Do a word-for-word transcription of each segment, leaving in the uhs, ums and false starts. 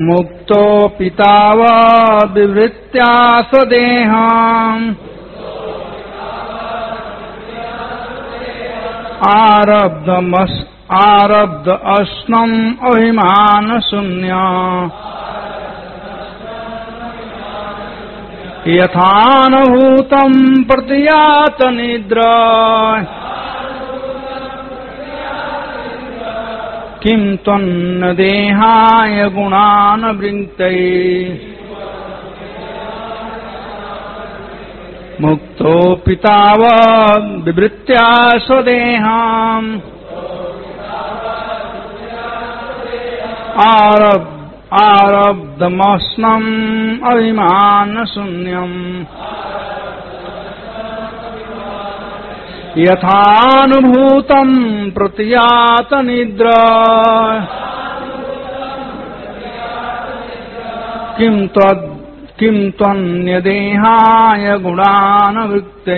मुक्तो पिताव विवृत्या स्वदेहम् आरब्धमस् आरब्ध अश्नम् अभिमान शून्य यथानुभूतम् प्रतियात निद्रा किं त्वन्न देहाय गुणान् वृङ्क्ते मुक्तो पितावद् विवृत्या स्वदेहम् आरब्ध आरब्धमस्नम् अभिमान शून्यम् यथानुभूतम् प्रतियात निद्रा किं त्वद् किं त्वन्यदेहाय गुणान् वृत्ते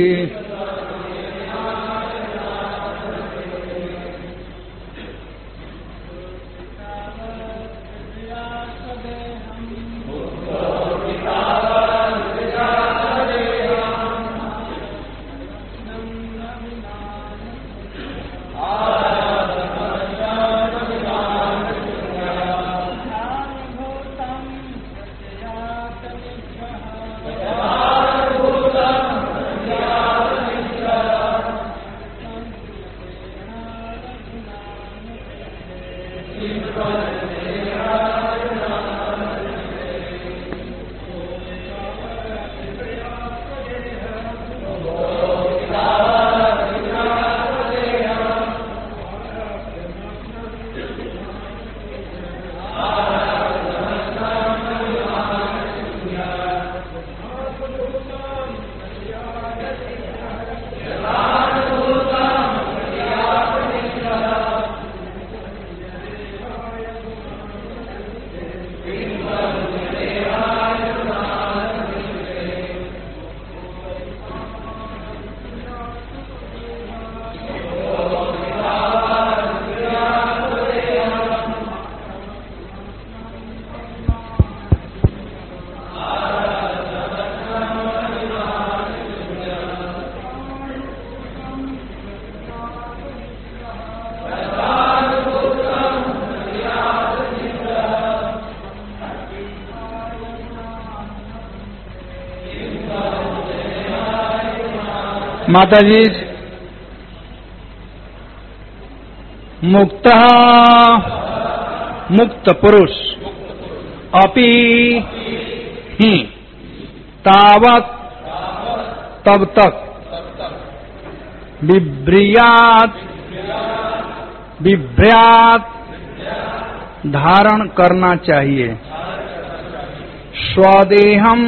माताजी मुक्त मुक्त पुरुष अपि ही तावत तब तक बिभ्रियात बिभ्र्यात धारण करना चाहिए। स्वदेहम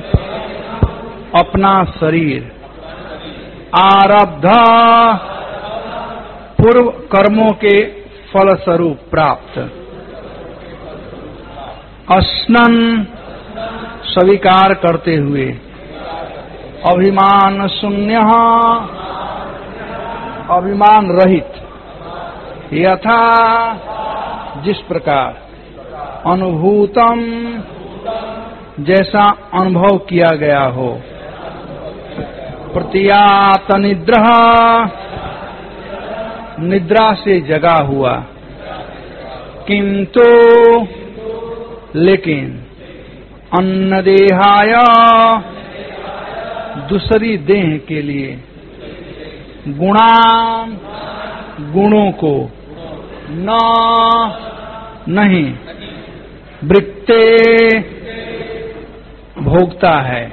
अपना शरीर, आरब्ध पूर्व कर्मों के फलस्वरूप प्राप्त, अस्नन स्वीकार करते हुए, अभिमान शून्य अभिमान रहित, यथा जिस प्रकार अनुभूतम जैसा अनुभव किया गया हो, प्रतियात निद्रा निद्रा से जगा हुआ, किंतु लेकिन अन्न देहाय दूसरी देह के लिए, गुणा गुणों को न नहीं वृत्ते भोगता है।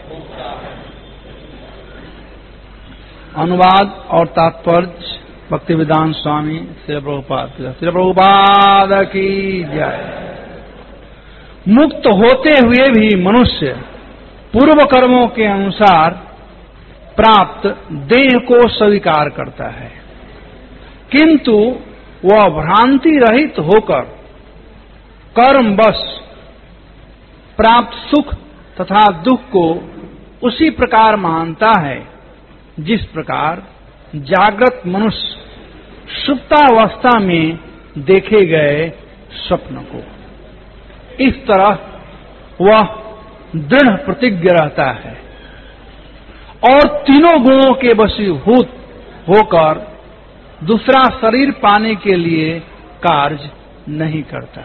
अनुवाद और तात्पर्य भक्तिवेदांत स्वामी श्री प्रभुपाद श्री प्रभुपाद की जय। मुक्त होते हुए भी मनुष्य पूर्व कर्मों के अनुसार प्राप्त देह को स्वीकार करता है, किंतु वह भ्रांति रहित होकर कर्मवश प्राप्त सुख तथा दुख को उसी प्रकार मानता है जिस प्रकार जागृत मनुष्य सुप्तावस्था में देखे गए स्वप्न को। इस तरह वह दृढ़ प्रतिज्ञ रहता है और तीनों गुणों के वशीभूत होकर दूसरा शरीर पाने के लिए कार्य नहीं करता।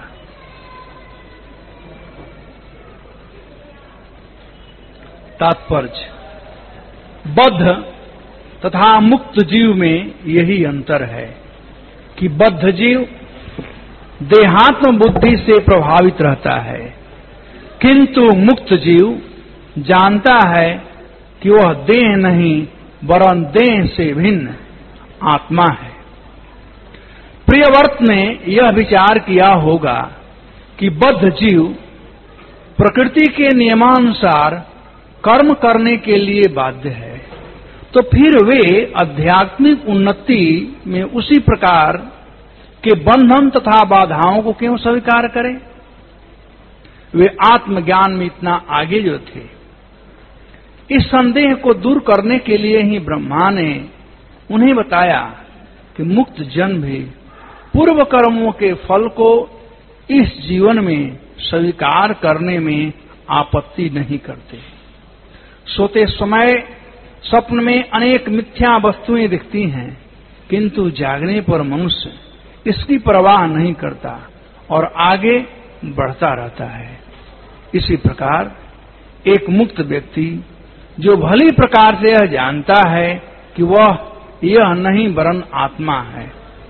तात्पर्य, बद्ध तथा मुक्त जीव में यही अंतर है कि बद्ध जीव देहात्म बुद्धि से प्रभावित रहता है, किंतु मुक्त जीव जानता है कि वह देह नहीं वरन देह से भिन्न आत्मा है। प्रियव्रत ने यह विचार किया होगा कि बद्ध जीव प्रकृति के नियमानुसार कर्म करने के लिए बाध्य है, तो फिर वे आध्यात्मिक उन्नति में उसी प्रकार के बंधन तथा बाधाओं को क्यों स्वीकार करें? वे आत्मज्ञान में इतना आगे जो थे, इस संदेह को दूर करने के लिए ही ब्रह्मा ने उन्हें बताया कि मुक्त जन भी पूर्व कर्मों के फल को इस जीवन में स्वीकार करने में आपत्ति नहीं करते। सोते समय स्वप्न में अनेक मिथ्या वस्तुएं दिखती हैं, किंतु जागने पर मनुष्य इसकी परवाह नहीं करता और आगे बढ़ता रहता है। इसी प्रकार एक मुक्त व्यक्ति जो भली प्रकार से यह जानता है कि वह यह नहीं वरन आत्मा है।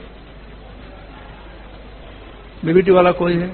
बीबीटी वाला कोई है?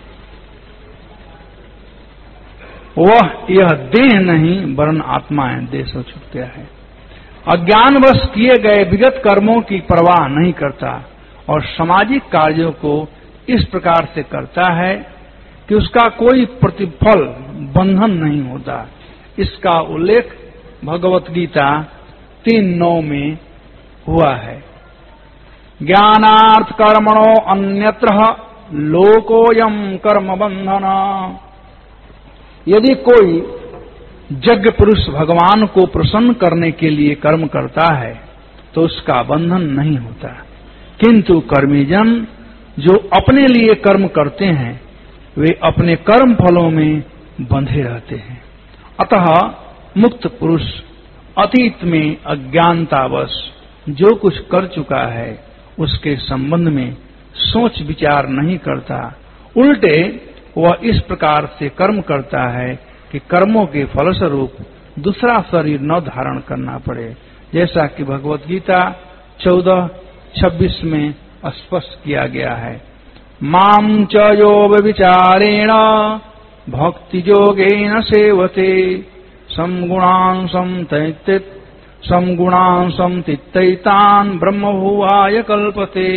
वह यह देह नहीं वरन आत्मा है, देह से छूट गया है। अज्ञानवश किए गए विगत कर्मों की परवाह नहीं करता और सामाजिक कार्यों को इस प्रकार से करता है कि उसका कोई प्रतिफल बंधन नहीं होता। इसका उल्लेख भगवत गीता तीन नौ में हुआ है। ज्ञानार्थ कर्मणो अन्यत्र लोकोयम कर्म बंधन। यदि कोई यज्ञ पुरुष भगवान को प्रसन्न करने के लिए कर्म करता है तो उसका बंधन नहीं होता, किंतु कर्मीजन जो अपने लिए कर्म करते हैं वे अपने कर्म फलों में बंधे रहते हैं। अतः मुक्त पुरुष अतीत में अज्ञानतावश जो कुछ कर चुका है उसके संबंध में सोच विचार नहीं करता, उल्टे वह इस प्रकार से कर्म करता है कि कर्मों के फलस्वरूप दूसरा शरीर न धारण करना पड़े, जैसा कि भगवत गीता चौदह छब्बीस में स्पष्ट किया गया है। माम च यो विचारेण भक्ति योगेन सेवते समगुणान् समतैत समगुणान् समतितैतान् ब्रह्मभुवाय कल्पते।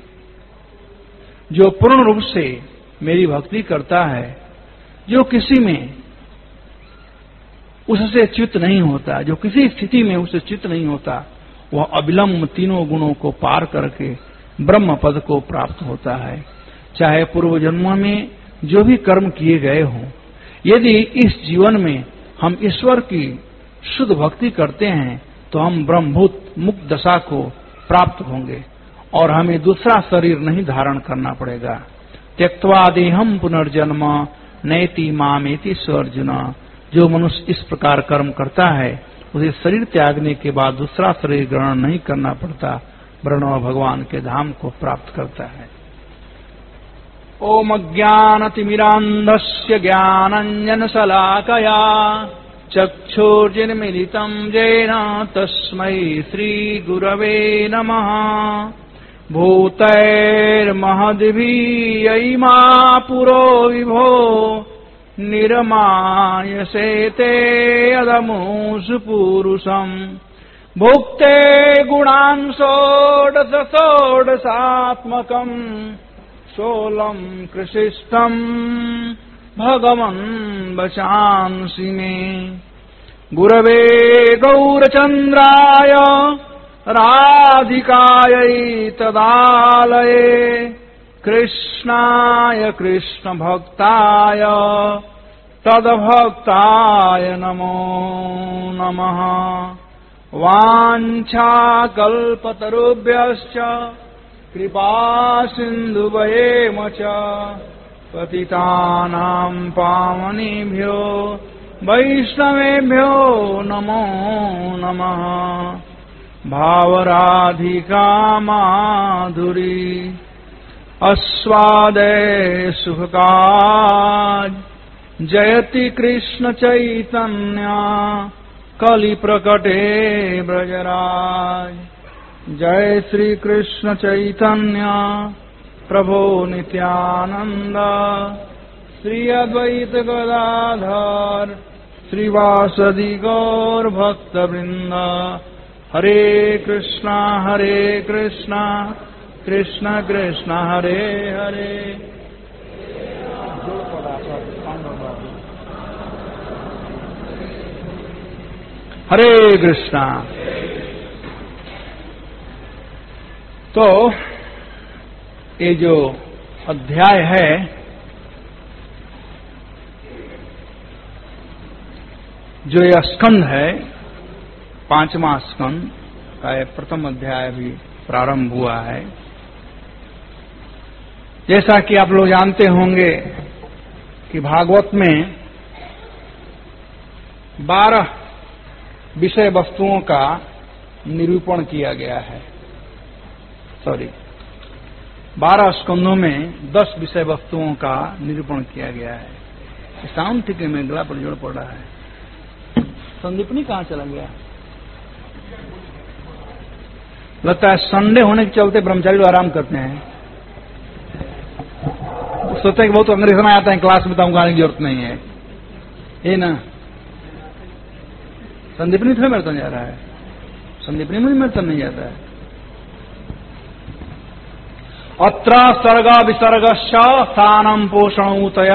जो पूर्ण रूप से मेरी भक्ति करता है, जो किसी में उससे चित्त नहीं होता, जो किसी स्थिति में उससे चित्त नहीं होता, वह अविलंब तीनों गुणों को पार करके ब्रह्म पद को प्राप्त होता है। चाहे पूर्व जन्मों में जो भी कर्म किए गए हों, यदि इस जीवन में हम ईश्वर की शुद्ध भक्ति करते हैं तो हम ब्रह्मभूत मुक्त दशा को प्राप्त होंगे और हमें दूसरा शरीर नहीं धारण करना पड़ेगा। त्यक्त्वा देहम पुनर्जन्म नैति मामेति अर्जुन। जो मनुष्य इस प्रकार कर्म करता है उसे शरीर त्यागने के बाद दूसरा शरीर ग्रहण नहीं करना पड़ता, वरन भगवान के धाम को प्राप्त करता है। ओम ज्ञानतिमिरान्धस्य ज्ञानाञ्जनशलाकया चक्षुर्जिन्मीलितं येन तस्मै श्रीगुरवे नमः। भूतैर्महद्भिर्यैमा पुरो विभो निर्मायसेते अदमुषु पुरुषम्। भुक्ते गुणान् षोडश षोडशात्मकम् सोलम् कृशिष्टम् भगवन् वचांसि मे। गुरवे गौरचन्द्राय राधिकायै तदालये कृष्णाय कृष्णभक्ताय तद्भक्ताय नमो नमः। वाञ्छाकल्पतरुभ्यश्च कृपा सिन्धुवयेम च पतितानां पावनेभ्यो वैष्णवेभ्यो नमो नमः। भावराधिका माधुरी आस्वादे सुखकाज जयति कृष्ण चैतन्य कलि प्रकटे ब्रजराज। जय श्री कृष्ण चैतन्य प्रभो नित्यानंद श्री अद्वैत गदाधर श्रीवासदि गौर भक्तवृंद। हरे कृष्णा हरे कृष्णा कृष्ण कृष्ण हरे हरे। हरे कृष्णा। तो ये जो अध्याय है जो ये स्कंद है, पांचवा स्कंद का ये प्रथम अध्याय भी प्रारंभ हुआ है। जैसा कि आप लोग जानते होंगे कि भागवत में बारह विषय वस्तुओं का निरूपण किया गया है। सॉरी, बारह स्कंदों में दस विषय वस्तुओं का निरूपण किया गया है। साउंड ठीक है, में गला पर जोड़ पड़ रहा है। संदीपनी कहाँ चला गया? लगता है संडे होने के चलते ब्रह्मचारी लोग आराम करते हैं। सोचते हैं कि बहुत अंग्रेजी समय आता है, क्लास में तो हमको आने की जरूरत नहीं है, ये ना। संदीपनी थोड़ा मेरे तो नहीं जा रहा है, संदीपनी में मेरे तो नहीं जाता है। अत्र सर्ग विसर्गश्च स्थानम पोषणोतय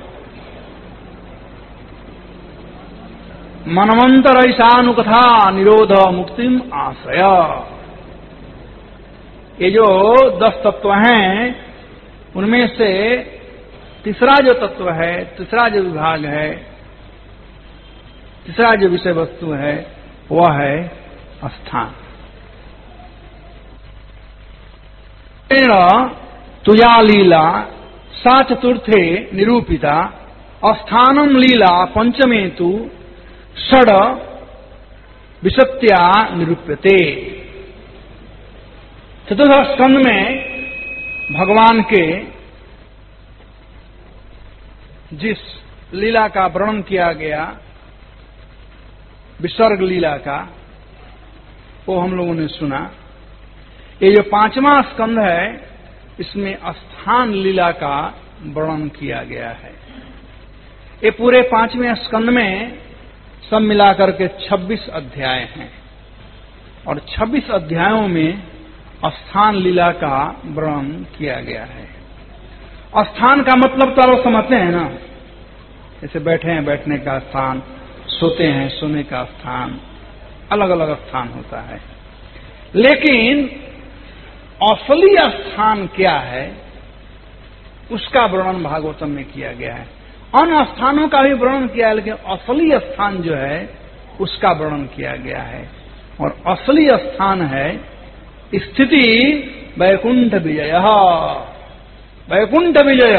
मनवंतर ईशानुकथा निरोध मुक्तिम आश्रय। ये जो दस तत्व हैं उनमें से तीसरा जो तत्व है, तीसरा जो विभाग है, तीसरा जो विषय वस्तु है वह है स्थान। तुया लीला सा चतुर्थे निरूपिता स्थानम लीला पंचमे तु षड विसत्या निरूप्यते। चतुर्थ स्कंद में भगवान के जिस लीला का वर्णन किया गया, विसर्ग लीला का, वो हम लोगों ने सुना। ये जो पांचवा स्कंद है इसमें स्थान लीला का वर्णन किया गया है। ये पूरे पांचवें स्कंद में सब मिलाकर के छब्बीस अध्याय हैं और छब्बीस अध्यायों में स्थान लीला का वर्णन किया गया है। स्थान का मतलब तो आप समझते हैं ना, जैसे बैठे हैं बैठने का स्थान, सोते हैं सोने का स्थान, अलग अलग स्थान होता है। लेकिन असली स्थान क्या है उसका वर्णन भागवतम में किया गया है। अन्य स्थानों का भी वर्णन किया है, लेकिन असली स्थान जो है उसका वर्णन किया गया है। और असली स्थान है स्थिति वैकुंठ विजय। वैकुंठ विजय,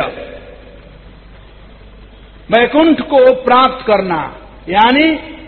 वैकुंठ को प्राप्त करना यानी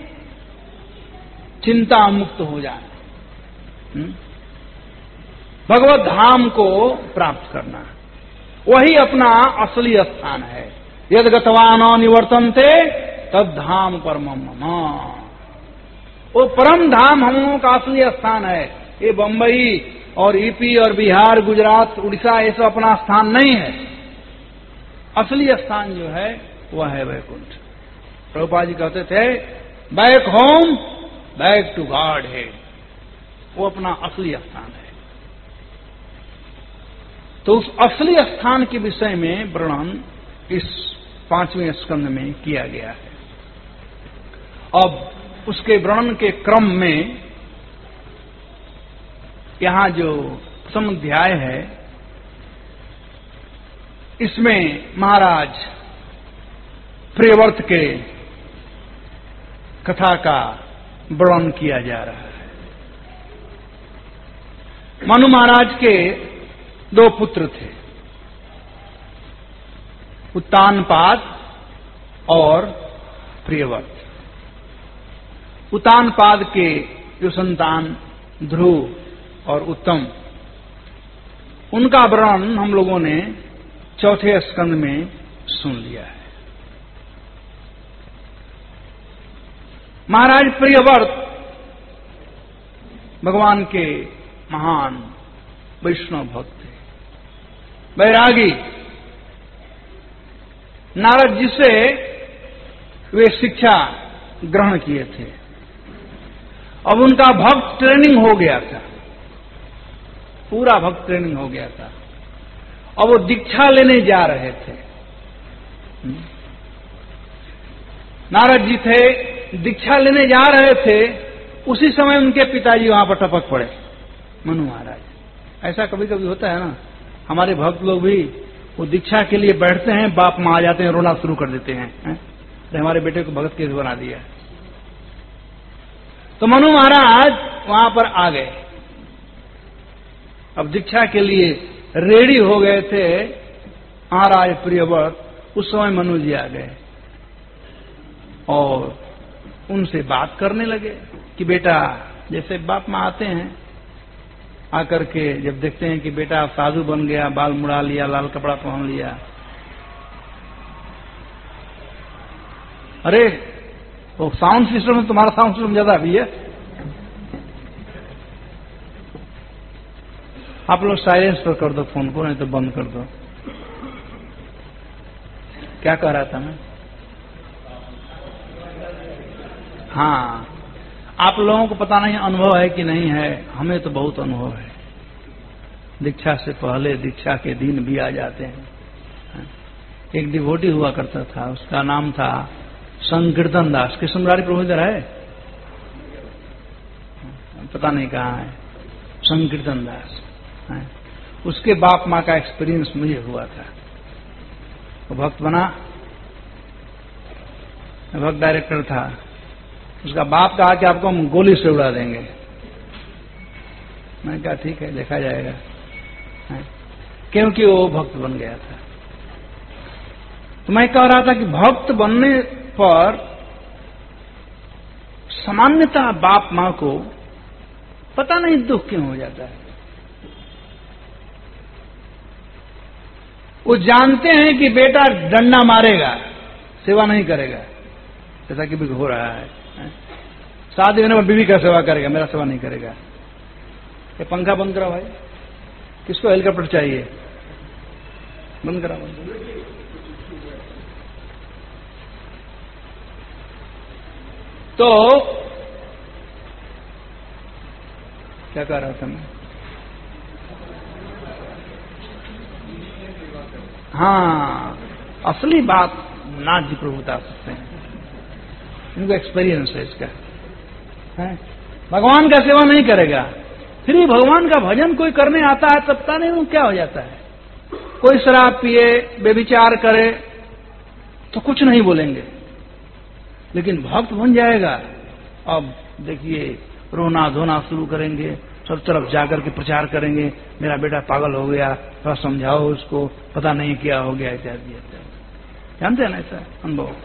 चिंता मुक्त हो जाना, भगवत धाम को प्राप्त करना, वही अपना असली स्थान है। यद गतवान निवर्तन्ते तद धाम परमम मम। वो परम धाम हम लोगों का असली स्थान है। ये बंबई और यूपी और बिहार, गुजरात, उड़ीसा ये सब अपना स्थान नहीं है। असली स्थान जो है वह है वैकुंठ। प्रभुपाद जी कहते थे back home back to God है, वो अपना असली स्थान है। तो उस असली स्थान के विषय में वर्णन इस पांचवें स्कंद में किया गया है। अब उसके वर्णन के क्रम में यहां जो प्रथम अध्याय है इसमें महाराज प्रियव्रत के कथा का वर्णन किया जा रहा है। मनु महाराज के दो पुत्र थे, उत्तानपाद और प्रियव्रत। उत्तानपाद के जो संतान ध्रुव और उत्तम, उनका वर्णन हम लोगों ने चौथे स्कंद में सुन लिया है। महाराज प्रियव्रत भगवान के महान वैष्णव भक्त थे, वैरागी। नारद जी से वे शिक्षा ग्रहण किए थे। अब उनका भक्त ट्रेनिंग हो गया था, पूरा भक्त ट्रेनिंग हो गया था। अब वो दीक्षा लेने जा रहे थे। नारद जी थे, दीक्षा लेने जा रहे थे, उसी समय उनके पिताजी वहां पर टपक पड़े, मनु महाराज। ऐसा कभी कभी होता है ना, हमारे भक्त लोग भी वो दीक्षा के लिए बैठते हैं, बाप मां आ जाते हैं, रोना शुरू कर देते हैं, हैं? तो हमारे बेटे को भगत कैसे बना दिया। तो मनु महाराज वहां पर आ गए। अब दीक्षा के लिए रेडी हो गए थे महाराज प्रियव्रत। उस समय मनु जी आ गए और उनसे बात करने लगे कि बेटा, जैसे बाप मां आते हैं, आकर के जब देखते हैं कि बेटा साधु बन गया, बाल मुड़ा लिया, लाल कपड़ा पहन लिया, अरे वो साउंड सिस्टम में तुम्हारा साउंड सिस्टम ज्यादा भी है, आप लोग साइलेंस पर कर दो फोन को, नहीं तो बंद कर दो। क्या कह रहा था मैं? हाँ, आप लोगों को पता नहीं अनुभव है कि नहीं है, हमें तो बहुत अनुभव है। दीक्षा से पहले दीक्षा के दिन भी आ जाते हैं। एक डिवोटी हुआ करता था, उसका नाम था संकीर्तन दास। कृष्ण मुरारी प्रभु इधर है? पता नहीं कहाँ है। संकीर्तन दास, उसके बाप माँ का एक्सपीरियंस मुझे हुआ था। वो भक्त बना, भक्त डायरेक्टर था। उसका बाप कहा कि आपको हम गोली से उड़ा देंगे। मैंने कहा ठीक है, देखा जाएगा, क्योंकि वो भक्त बन गया था। तो मैं कह रहा था कि भक्त बनने पर सामान्यतः बाप मां को पता नहीं दुख क्यों हो जाता है। वो जानते हैं कि बेटा डंडा मारेगा, सेवा नहीं करेगा, जैसा कि भी हो रहा है। शादी होने पर बीवी का सेवा करेगा, मेरा सेवा नहीं करेगा। ये पंखा बंद करा भाई, किसको हेलीकॉप्टर चाहिए? बंद करा, बंद करा। तो क्या कह रहा था मैं? हाँ, असली बात नाथ जी प्रभु बता सकते हैं, इनको एक्सपीरियंस है इसका। है? भगवान का सेवा नहीं करेगा, फिर भी भगवान का भजन कोई करने आता है तब पता नहीं वो क्या हो जाता है। कोई शराब पिए, बेविचार करे तो कुछ नहीं बोलेंगे, लेकिन भक्त बन जाएगा, अब देखिए रोना धोना शुरू करेंगे, सब तरफ जाकर के प्रचार करेंगे, मेरा बेटा पागल हो गया, थोड़ा समझाओ उसको, पता नहीं क्या हो गया, इत्यादि इत्यादि। जानते हैं ना ऐसा अनुभव?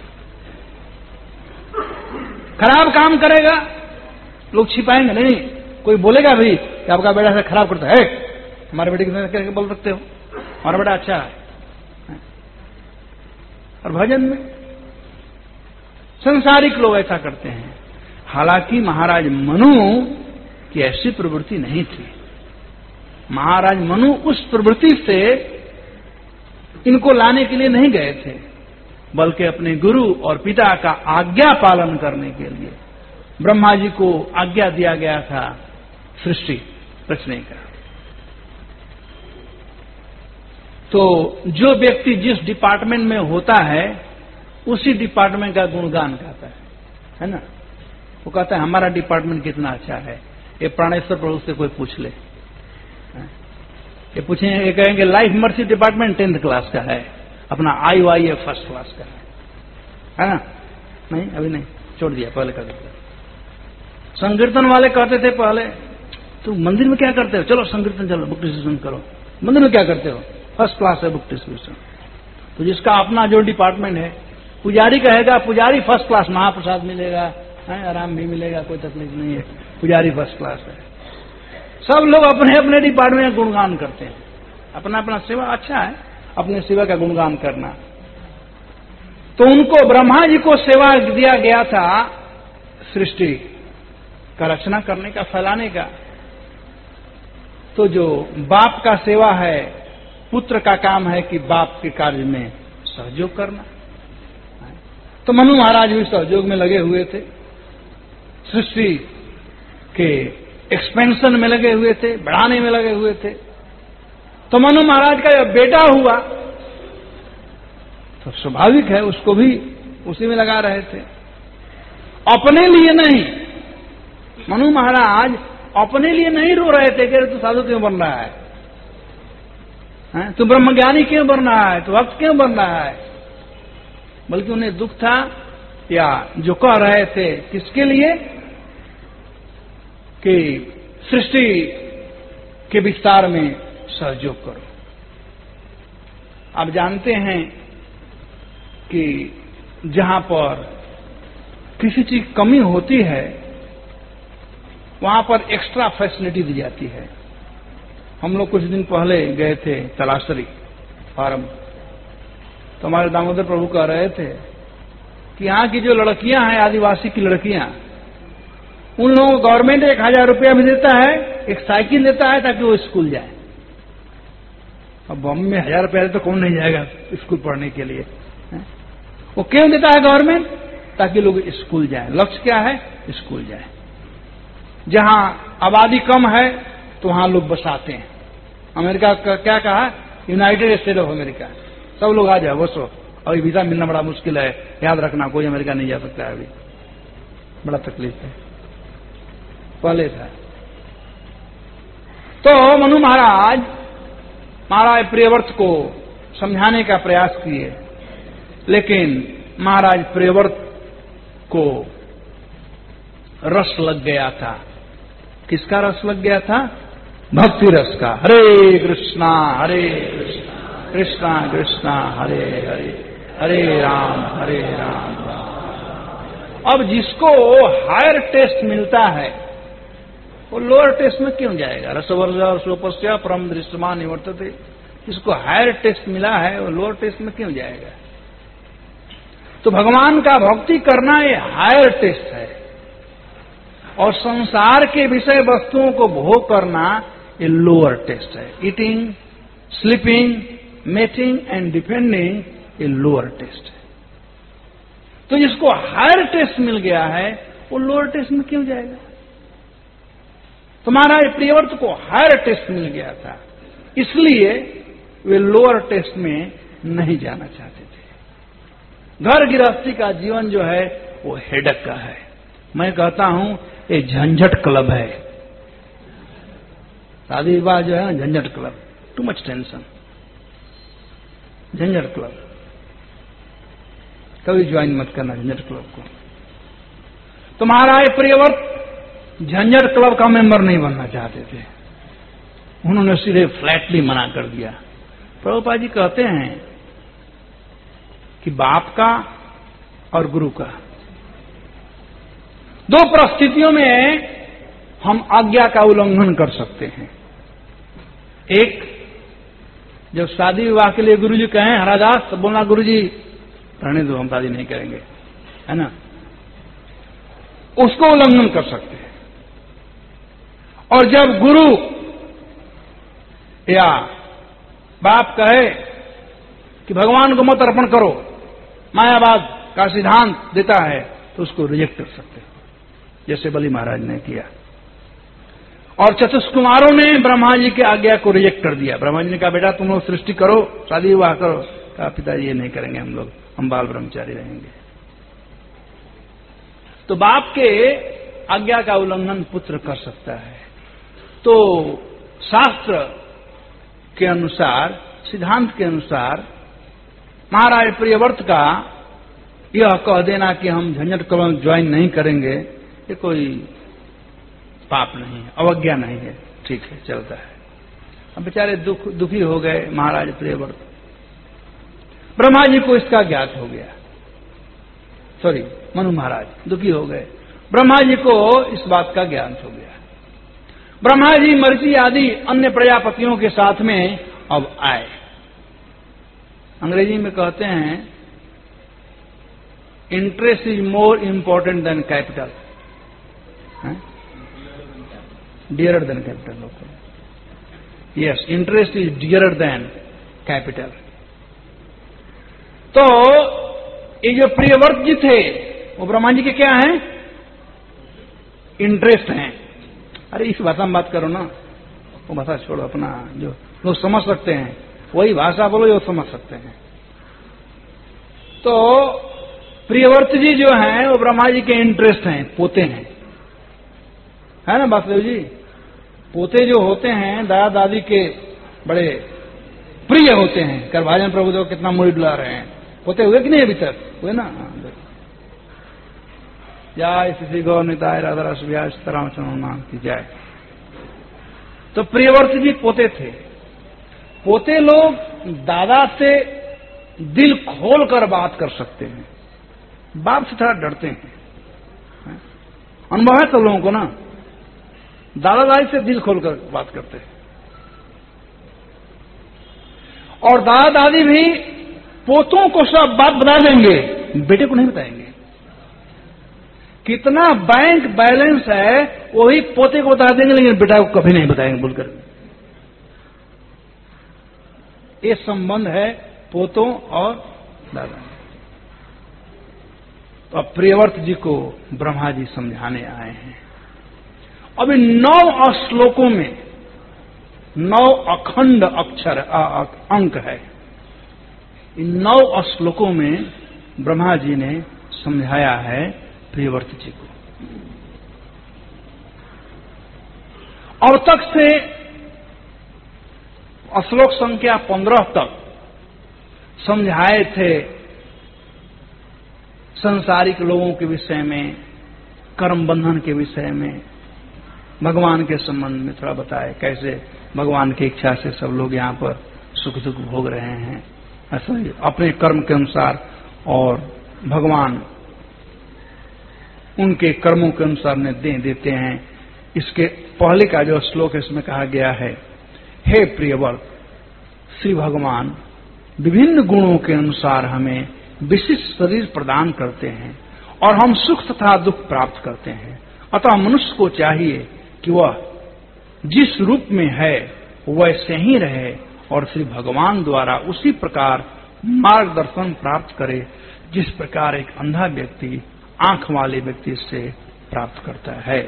खराब काम करेगा, लोग छिपाएंगे नहीं, कोई बोलेगा भी कि आपका बेटा से खराब करता है, हमारे बेटे के करके बोल सकते हो, हमारा बेटा अच्छा है। और भजन में संसारिक लोग ऐसा करते हैं। हालांकि महाराज मनु की ऐसी प्रवृत्ति नहीं थी। महाराज मनु उस प्रवृत्ति से इनको लाने के लिए नहीं गए थे, बल्कि अपने गुरु और पिता का आज्ञा पालन करने के लिए। ब्रह्मा जी को आज्ञा दिया गया था सृष्टि रचने का। तो जो व्यक्ति जिस डिपार्टमेंट में होता है उसी डिपार्टमेंट का गुणगान गाता है, है ना? वो कहता है हमारा डिपार्टमेंट कितना अच्छा है। ये प्राणेश्वर प्रभु से कोई पूछ ले, ये पूछे, ये कहेंगे life membership department tenth class का है, अपना I Y A first class का है, है ना? नहीं, अभी नहीं, छोड़ दिया, पहले कर दिया। संकीर्तन वाले कहते थे पहले, तो मंदिर में क्या करते हो? चलो संकीर्तन, चलो बुक डिस्ट्रीब्यूशन करो। मंदिर में क्या करते हो? फर्स्ट क्लास है बुक डिस्ट्रीब्यूशन। तो जिसका अपना जो डिपार्टमेंट है, पुजारी कहेगा पुजारी फर्स्ट क्लास, महाप्रसाद मिलेगा, है, आराम भी मिलेगा, कोई तकलीफ नहीं है, पुजारी फर्स्ट क्लास है। सब लोग अपने अपने डिपार्टमेंट का गुणगान करते हैं, अपना अपना सेवा अच्छा है, अपने सेवा का गुणगान करना। तो उनको ब्रह्मा जी को सेवा दिया गया था सृष्टि का रचना करने का, फैलाने का। तो जो बाप का सेवा है, पुत्र का काम है कि बाप के कार्य में सहयोग करना। तो मनु महाराज भी सहयोग में लगे हुए थे, सृष्टि के एक्सपेंशन में लगे हुए थे, बढ़ाने में लगे हुए थे। तो मनु महाराज का जब बेटा हुआ तो स्वाभाविक है उसको भी उसी में लगा रहे थे, अपने लिए नहीं। मनु महाराज अपने लिए नहीं रो रहे थे कि तू साधु क्यों बन रहा है, है? तू ब्रह्मज्ञानी क्यों बन रहा है, तू भक्त क्यों बन रहा है, बल्कि उन्हें दुख था, या जो कह रहे थे किसके लिए, कि सृष्टि के विस्तार में सहयोग करो। आप जानते हैं कि जहां पर किसी चीज की कमी होती है वहां पर एक्स्ट्रा फैसिलिटी दी जाती है। हम लोग कुछ दिन पहले गए थे तलासरी फार्म, तो हमारे दामोदर प्रभु कह रहे थे कि यहाँ की जो लड़कियां हैं, आदिवासी की लड़कियां, उन लोगों को गवर्नमेंट एक हजार रुपया भी देता है, एक साइकिल देता है ताकि वो स्कूल जाए। अब बॉम्बे में हजार रुपया तो कौन नहीं जाएगा स्कूल पढ़ने के लिए, है? वो क्यों देता है गवर्नमेंट, ताकि लोग स्कूल जाएं। लक्ष्य क्या है, स्कूल जाएं। जहां आबादी कम है तो वहां लोग बसाते हैं। अमेरिका का क्या कहा, यूनाइटेड स्टेट ऑफ अमेरिका, सब लोग आ जाए बसो। अभी वीजा मिलना बड़ा मुश्किल है, याद रखना, कोई अमेरिका नहीं जा सकता है, अभी बड़ा तकलीफ है, पहले था। तो मनु महाराज महाराज प्रियव्रत को समझाने का प्रयास किए, लेकिन महाराज प्रियव्रत को रस लग गया था। किसका रस लग गया था, भक्ति रस का। हरे कृष्णा हरे कृष्णा कृष्णा कृष्णा हरे हरे, हरे राम हरे राम। अब जिसको हायर टेस्ट मिलता है वो लोअर टेस्ट में क्यों जाएगा। रसवर्जा रसोपस्या परम दृश्यमान निवर्तते, जिसको हायर टेस्ट मिला है वो लोअर टेस्ट में क्यों जाएगा। तो भगवान का भक्ति करना ये हायर टेस्ट है, और संसार के विषय वस्तुओं को भोग करना ये लोअर टेस्ट है। Eating, sleeping, mating and depending ये लोअर टेस्ट है। तो जिसको हायर टेस्ट मिल गया है वो लोअर टेस्ट में क्यों जाएगा। तो महाराज प्रियव्रत को हायर टेस्ट मिल गया था, इसलिए वे लोअर टेस्ट में नहीं जाना चाहते थे। घर गृहस्थी का जीवन जो है वो हेडक का है। मैं कहता हूं ये झंझट क्लब है। शादी विवाह जो है ना, झंझट क्लब, टू मच टेंशन, झंझट क्लब। कभी ज्वाइन मत करना झंझट क्लब को। तो महाराज प्रियव्रत झंझट क्लब का मेंबर नहीं बनना चाहते थे, उन्होंने सीधे फ्लैटली मना कर दिया। प्रभुपाद जी कहते हैं कि बाप का और गुरु का दो परिस्थितियों में हम आज्ञा का उल्लंघन कर सकते हैं। एक, जब शादी विवाह के लिए गुरुजी कहें हरादास, तो बोलना गुरुजी रहने दो, हम शादी नहीं करेंगे, है ना, उसको उल्लंघन कर सकते हैं। और जब गुरु या बाप कहे कि भगवान को मत अर्पण करो, मायावाद का सिद्धांत देता है, तो उसको रिजेक्ट कर सकते हैं, जैसे बलि महाराज ने किया। और चतुष्कुमारों ने ब्रह्मा जी की आज्ञा को रिजेक्ट कर दिया। ब्रह्मा जी ने कहा बेटा तुम लोग सृष्टि करो, शादी विवाह करो। कहा पिताजी ये नहीं करेंगे, हम लोग हम बाल ब्रह्मचारी रहेंगे। तो बाप के आज्ञा का उल्लंघन पुत्र कर सकता है। तो शास्त्र के अनुसार, सिद्धांत के अनुसार महाराज प्रियव्रत का यह कह देना कि हम झंझट क्लब ज्वाइन नहीं करेंगे, ये कोई पाप नहीं है, अवज्ञा नहीं है, ठीक है, चलता है। अब बेचारे दुख दुखी हो गए महाराज प्रियव्रत। ब्रह्मा जी को इसका ज्ञात हो गया, सॉरी मनु महाराज दुखी हो गए, ब्रह्मा जी को इस बात का ज्ञान हो गया। ब्रह्मा जी मर्जी आदि अन्य प्रजापतियों के साथ में अब आए। अंग्रेजी में कहते हैं interest is more important than capital, dearer than capital. Yes, interest is dearer than capital. तो ये जो प्रियव्रत जी थे वो ब्रह्मा जी के क्या हैं? इंटरेस्ट हैं। अरे इस भाषा में बात करो ना, वो भाषा छोड़ो, अपना जो लोग समझ सकते हैं वही भाषा बोलो जो समझ सकते हैं। तो प्रियव्रत जी जो हैं वो ब्रह्मा जी के इंटरेस्ट हैं, पोते हैं, है ना वासुदेव जी? पोते जो होते हैं दादा दादी के बड़े प्रिय होते हैं। करभाजन प्रभुदेव कितना मुड़ी डुला रहे हैं। पोते हुए कि नहीं अभी तक? हुए ना? जय श्री गौर निताय राधा रस व्यास रामचंद्र की जय। तो प्रियव्रत जी पोते थे। पोते लोग दादा से दिल खोलकर बात कर सकते हैं, बाप से थोड़ा डरते हैं। अनुभव है सब लोगों को ना, दादा दादी से दिल खोलकर बात करते हैं। और दादा दादी भी पोतों को सब बात बता देंगे, बेटे को नहीं बताएंगे। कितना बैंक बैलेंस है वही पोते को बता देंगे, लेकिन बेटा को कभी नहीं बताएंगे बोलकर। ये संबंध है पोतों और दादा। तो अब प्रियव्रत जी को ब्रह्मा जी समझाने आए हैं। अभी नौ श्लोकों में नौ अखंड अक्षर अंक है। इन नौ श्लोकों में ब्रह्मा जी ने समझाया है प्रियव्रत जी को। और तक से श्लोक संख्या पंद्रह तक समझाए थे संसारिक लोगों के विषय में, कर्म बंधन के विषय में, भगवान के संबंध में थोड़ा बताए कैसे भगवान की इच्छा से सब लोग यहाँ पर सुख दुख भोग रहे हैं, ऐसा ही अपने कर्म के अनुसार, और भगवान उनके कर्मों के अनुसार ने दे देते हैं। इसके पहले का जो श्लोक है इसमें कहा गया है, हे प्रियव्रत, श्री भगवान विभिन्न गुणों के अनुसार हमें विशिष्ट शरीर प्रदान करते हैं और हम सुख तथा दुख प्राप्त करते हैं। अतः मनुष्य को चाहिए कि वह जिस रूप में है वैसे ही रहे और श्री भगवान द्वारा उसी प्रकार मार्गदर्शन प्राप्त करे जिस प्रकार एक अंधा व्यक्ति आंख वाले व्यक्ति से प्राप्त करता है।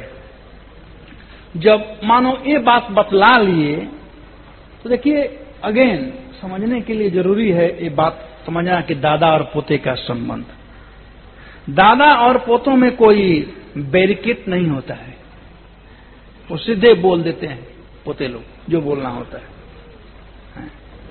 जब मानो ये बात बतला लिए तो देखिए अगेन समझने के लिए जरूरी है ये बात समझना कि दादा और पोते का संबंध, दादा और पोतों में कोई बैरिकेड नहीं होता है, वो सीधे बोल देते हैं पोते लोग जो बोलना होता है।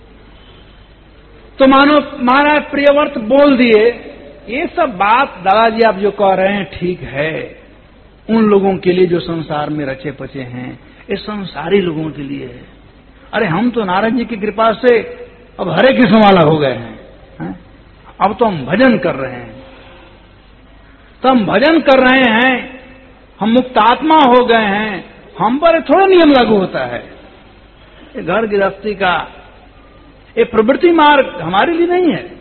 तो मानो महाराज प्रियव्रत बोल दिए, ये सब बात दादाजी आप जो कह रहे हैं ठीक है उन लोगों के लिए जो संसार में रचे पचे हैं, ये संसारी लोगों के लिए है। अरे हम तो नारद जी की कृपा से अब हरे किस्म वाला हो गए हैं, हैं? अब तो हम भजन कर रहे हैं, तो हम भजन कर रहे हैं, हम मुक्तात्मा हो गए हैं, हम पर थोड़ा नियम लागू होता है। ये घर गृहस्थी का ये प्रवृत्ति मार्ग हमारे लिए नहीं है।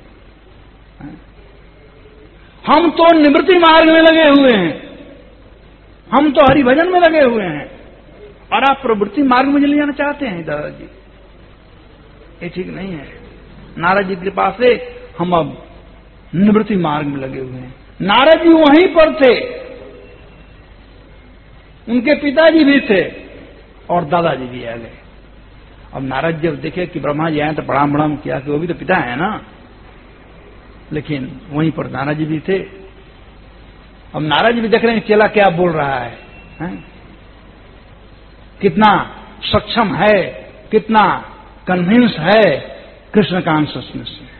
हम तो निवृत्ति मार्ग में लगे हुए हैं, हम तो हरि भजन में लगे हुए हैं, और आप प्रवृत्ति मार्ग में ले जाना चाहते हैं दादाजी, ये ठीक नहीं है। नारद जी की कृपा से हम अब निवृत्ति मार्ग में लगे हुए हैं। नारद जी वहीं पर थे, उनके पिताजी भी थे और दादाजी भी आ गए। अब नारद जब देखे कि ब्रह्मा जी आए तो प्रणाम प्रणाम किया कि वो भी तो पिता है ना, लेकिन वहीं पर नारद जी भी थे। अब नारद जी भी देख रहे हैं चेला क्या बोल रहा है, है? कितना सक्षम है, कितना कन्विंस है कृष्ण कॉन्शियसनेस में।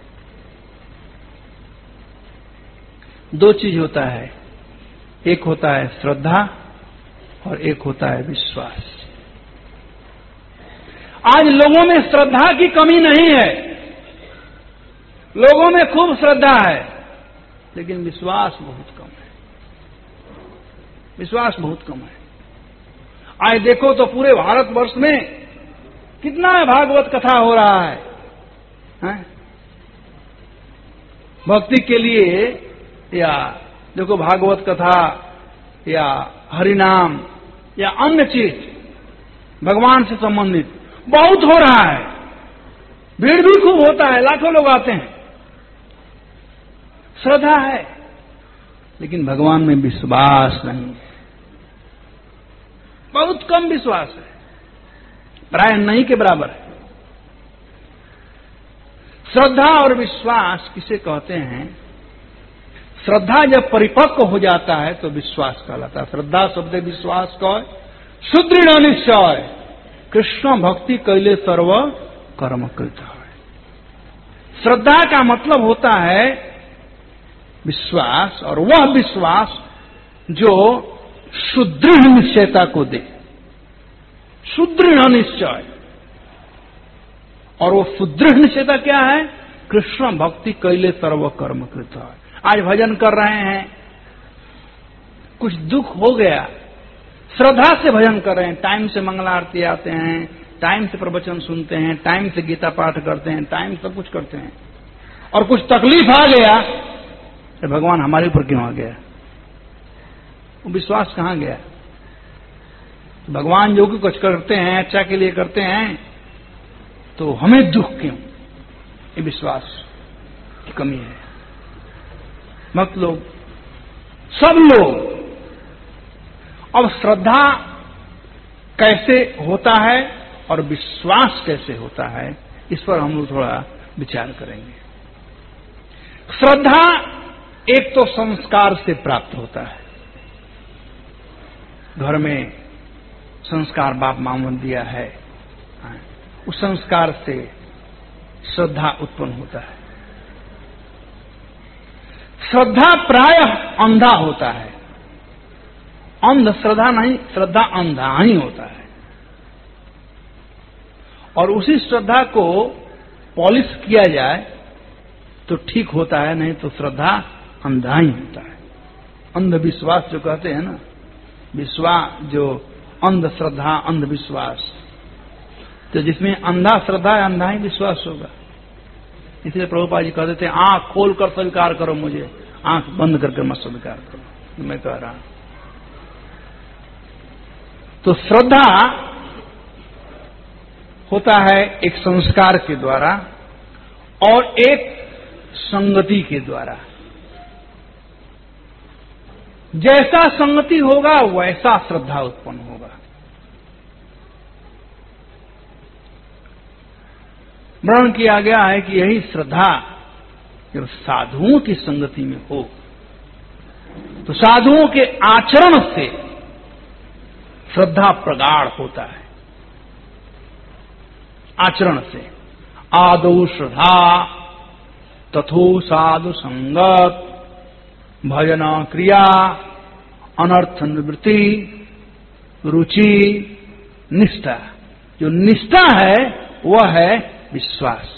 दो चीज होता है, एक होता है श्रद्धा और एक होता है विश्वास। आज लोगों में श्रद्धा की कमी नहीं है, लोगों में खूब श्रद्धा है, लेकिन विश्वास बहुत कम है। विश्वास बहुत कम है। आज देखो तो पूरे भारतवर्ष में कितना भागवत कथा हो रहा है, हैं? भक्ति के लिए, या देखो भागवत कथा या हरिनाम या अन्य चीज भगवान से संबंधित बहुत हो रहा है। भीड़ भी खूब होता है, लाखों लोग आते हैं, श्रद्धा है, लेकिन भगवान में विश्वास नहीं है। बहुत कम विश्वास है, प्राय नहीं के बराबर है। श्रद्धा और विश्वास किसे कहते हैं? श्रद्धा जब परिपक्व हो जाता है तो विश्वास कहलाता है। श्रद्धा शब्द विश्वास का सुदृढ़ निश्चय कृष्ण भक्ति कैले सर्व कर्म कृत है। श्रद्धा का मतलब होता है विश्वास, और वह विश्वास जो सुदृढ़ निश्चयता को दे, सुदृढ़ निश्चय। और वो सुदृढ़ निश्चयता क्या है? कृष्ण भक्ति कैले सर्व कर्म कृत है। आज भजन कर रहे हैं, कुछ दुख हो गया, श्रद्धा से भजन कर रहे हैं, टाइम से मंगला आरती आते हैं, टाइम से प्रवचन सुनते हैं, टाइम से गीता पाठ करते हैं, टाइम सब कुछ करते हैं, और कुछ तकलीफ आ गया तो भगवान हमारे ऊपर क्यों आ गया? वो विश्वास कहां गया? भगवान जो कुछ करते हैं अच्छा के लिए करते हैं, तो हमें दुख क्यों? ये विश्वास की कमी है। मत लोग, सब लोग, अब श्रद्धा कैसे होता है और विश्वास कैसे होता है, इस पर हम लोग थोड़ा विचार करेंगे। श्रद्धा एक तो संस्कार से प्राप्त होता है। घर में संस्कार बाप मामा ने दिया है, उस संस्कार से श्रद्धा उत्पन्न होता है। श्रद्धा प्रायः अंधा होता है। अंध श्रद्धा नहीं, श्रद्धा अंधा ही होता है। और उसी श्रद्धा को पॉलिश किया जाए तो ठीक होता है, नहीं तो श्रद्धा अंधा ही होता है। अंधविश्वास जो कहते हैं ना, विश्वास जो अंध श्रद्धा, अंधविश्वास, तो जिसमें अंधा श्रद्धा है अंधा ही विश्वास होगा। इसलिए प्रभुपाद जी कहते थे, आंख खोल कर स्वीकार करो मुझे, आंख बंद करके मत स्वीकार करो। मैं कह रहा हूं तो श्रद्धा होता है एक संस्कार के द्वारा और एक संगति के द्वारा। जैसा संगति होगा वैसा श्रद्धा उत्पन्न होगा। वर्णन किया गया है कि यही श्रद्धा जब साधुओं की संगति में हो तो साधुओं के आचरण से श्रद्धा प्रगाढ़ होता है। आचरण से आदौ श्रद्धा तथो साधु संगत भजन क्रिया अनर्थ निवृत्ति रुचि निष्ठा। जो निष्ठा है वह है विश्वास।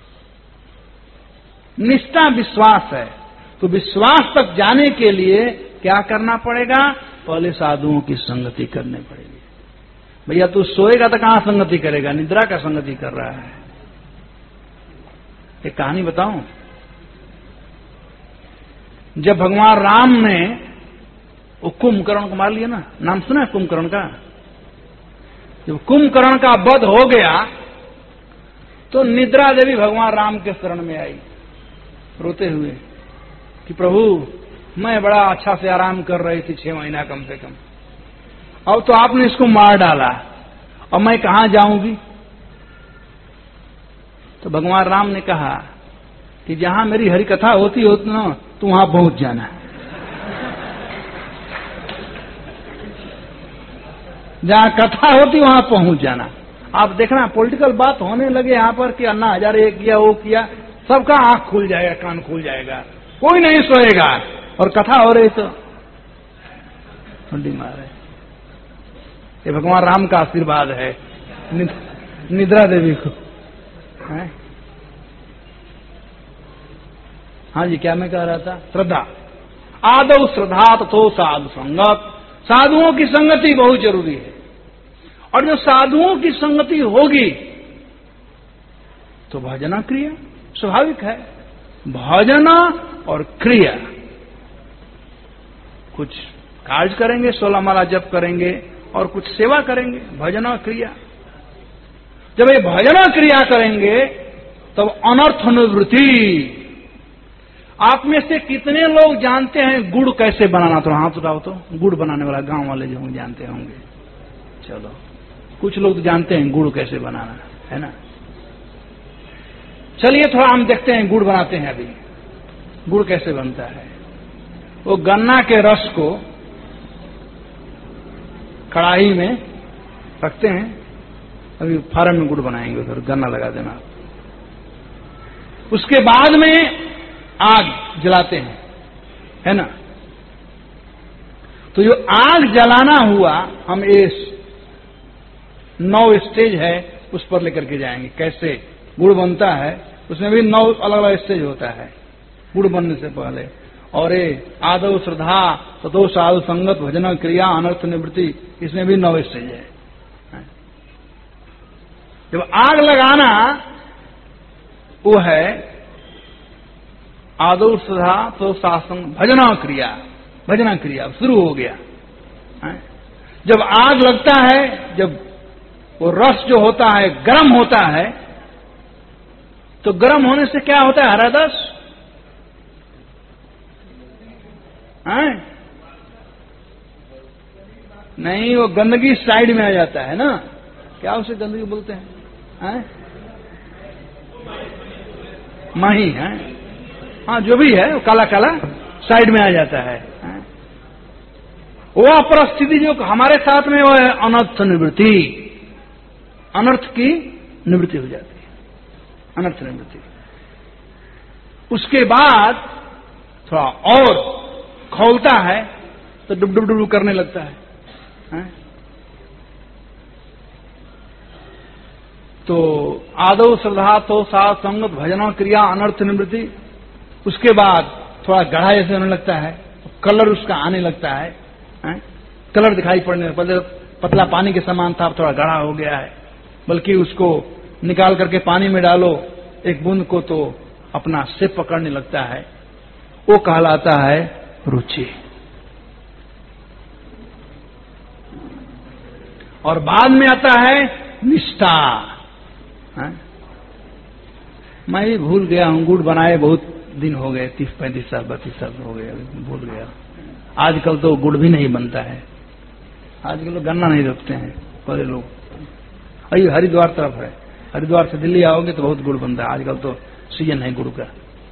निष्ठा विश्वास है। तो विश्वास तक जाने के लिए क्या करना पड़ेगा? पहले साधुओं की संगति करनी पड़ेगी। भैया तू सोएगा तो कहां संगति करेगा? निद्रा का संगति कर रहा है। एक कहानी बताऊं। जब भगवान राम ने वो कुंभकर्ण को मार लिया ना, नाम सुना है कुंभकर्ण का? जब कुंभकर्ण का वध हो गया तो निद्रा देवी भगवान राम के शरण में आई रोते हुए कि प्रभु मैं बड़ा अच्छा से आराम कर रही थी, छह महीना कम से कम, अब तो आपने इसको मार डाला, अब मैं कहां जाऊंगी? तो भगवान राम ने कहा कि जहां मेरी हरि कथा होती होती ना, तू वहां पहुंच जाना। जहां कथा होती वहां पहुंच जाना। आप देखना पॉलिटिकल बात होने लगे यहां पर कि अन्ना हजारे ये किया वो किया, सबका आंख खुल जाएगा, कान खुल जाएगा, कोई नहीं सोएगा। और कथा हो रही तो ठंडी मारे। ये भगवान राम का आशीर्वाद है निद्रा देवी को है? हाँ जी, क्या मैं कह रहा था? श्रद्धा। आदौ श्रद्धा तथो साधु संगत। साधुओं की संगति बहुत जरूरी है, और जो साधुओं की संगति होगी तो भजना क्रिया स्वाभाविक है। भजना और क्रिया, कुछ कार्य करेंगे, सोलह माला जप करेंगे और कुछ सेवा करेंगे, भजना क्रिया। जब ये भजना क्रिया करेंगे तब अनर्थ निवृत्ति। आप में से कितने लोग जानते हैं गुड़ कैसे बनाना? तो हाथ उठाओ तो। गुड़ बनाने वाला गांव वाले जो होंगे जानते होंगे। चलो, कुछ लोग तो जानते हैं गुड़ कैसे बनाना, है ना? चलिए थोड़ा हम देखते हैं गुड़ बनाते हैं। अभी गुड़ कैसे बनता है? वो गन्ना के रस को कढ़ाई में रखते हैं। अभी फार्म में गुड़ बनाएंगे, उधर गन्ना लगा देना। उसके बाद में आग जलाते हैं, है ना? तो जो आग जलाना हुआ, हम इस नौ स्टेज है उस पर लेकर के जाएंगे। कैसे गुड़ बनता है, उसमें भी नौ अलग अलग स्टेज होता है गुड़ बनने से पहले। और ये आदौ श्रद्धा ततो साधु संगत भजना क्रिया अनर्थ निवृत्ति, इसमें भी नौ स्टेज है। जब आग लगाना वो है आदौ श्रद्धा तो शासन भजना क्रिया, भजना क्रिया शुरू हो गया। जब आग लगता है, जब वो रस जो होता है गर्म होता है, तो गर्म होने से क्या होता है? हरा रस नहीं, वो गंदगी साइड में आ जाता है ना। क्या उसे गंदगी बोलते हैं? हैं? माही है, हाँ जो भी है, वो काला काला साइड में आ जाता है। वो परिस्थिति जो हमारे साथ में वो है अनर्थ निवृत्ति। अनर्थ की निवृत्ति हो जाती है, अनर्थ निवृत्ति। उसके बाद थोड़ा और खौलता है तो डुब डुब डुब करने लगता है, है? तो आदौ श्रद्धा तो साध संगत भजना क्रिया अनर्थ निवृत्ति। उसके बाद थोड़ा गाढ़ा जैसे होने लगता है, कलर उसका आने लगता है, है? कलर दिखाई पड़ने, पहले पतला पानी के समान था, अब थोड़ा गाढ़ा हो गया है। बल्कि उसको निकाल करके पानी में डालो एक बूंद को तो अपना सिप पकड़ने लगता है। वो कहलाता है रुचि। और बाद में आता है निष्ठा। है? मैं भी भूल गया हूं, गुड़ बनाए बहुत दिन हो गए, तीस पैंतीस साल बत्तीस साल हो गए, भूल गया। आजकल तो गुड़ भी नहीं बनता है, आजकल तो गन्ना नहीं रखते हैं पहले लोग। अरे हरिद्वार तरफ है, हरिद्वार से दिल्ली आओगे तो बहुत गुड़ बनता है। आजकल तो सीजन है गुड़ का।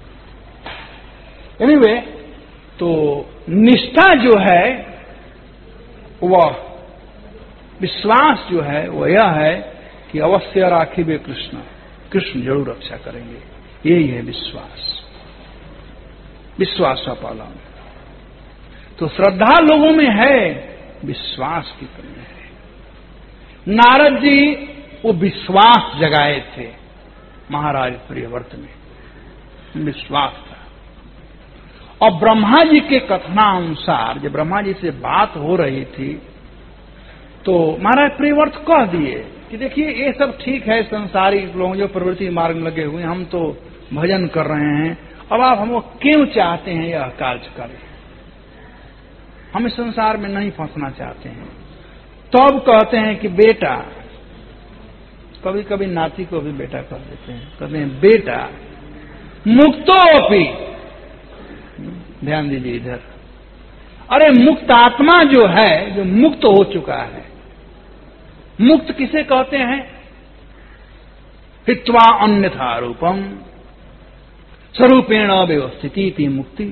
एनीवे, तो निष्ठा जो है वह विश्वास जो है वह यह है कि अवश्य राखिबे कृष्ण, कृष्ण जरूर रक्षा करेंगे। यही है विश्वास, विश्वास का पालन। तो श्रद्धा लोगों में है, विश्वास की कमी है। नारद जी वो विश्वास जगाए थे महाराज प्रियव्रत में, विश्वास था। और ब्रह्मा जी के कथनानुसार जब ब्रह्मा जी से बात हो रही थी तो महाराज प्रियव्रत कह दिए कि देखिए ये सब ठीक है, संसारिक लोग जो प्रवृत्ति मार्ग में लगे हुए, हम तो भजन कर रहे हैं, अब आप हमको क्यों चाहते हैं यह कार्य करें? हम इस संसार में नहीं फंसना चाहते हैं। तब तो कहते हैं कि बेटा, कभी कभी नाती को भी बेटा कह देते हैं, कहते हैं बेटा मुक्तोपि, ध्यान दीजिए इधर। अरे मुक्त आत्मा जो है, जो मुक्त हो चुका है, मुक्त किसे कहते हैं? हित्वा अन्यथा रूपम स्वरूपेण अव्यवस्थिति थी मुक्ति।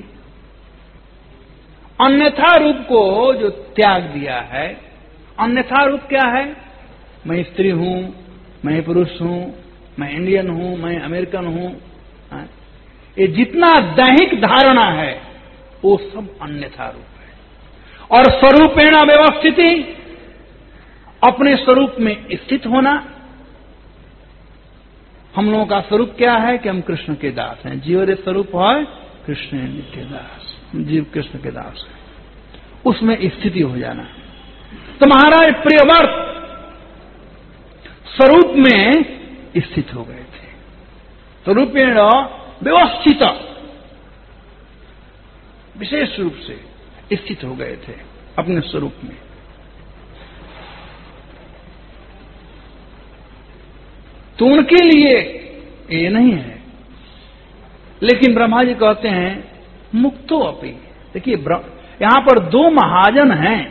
अन्यथा रूप को जो त्याग दिया है, अन्यथा रूप क्या है? मैं स्त्री हूं, मैं पुरुष हूं, मैं इंडियन हूं, मैं अमेरिकन हूं, ये जितना दैहिक धारणा है वो सब अन्यथा रूप है। और स्वरूपेण अव्यवस्थिति, अपने स्वरूप में स्थित होना। हम लोगों का स्वरूप क्या है कि हम कृष्ण के दास हैं। जीव रे स्वरूप है कृष्ण नित्य दास, जीव कृष्ण के दास है, उसमें स्थिति हो जाना। तो महाराज प्रियव्रत स्वरूप में स्थित हो गए थे, स्वरूपेण व्यवस्थित, विशेष रूप से स्थित हो गए थे अपने स्वरूप में। तो उनके लिए ये नहीं है, लेकिन ब्रह्मा जी कहते हैं मुक्तो अपि। देखिए यहां पर दो महाजन हैं,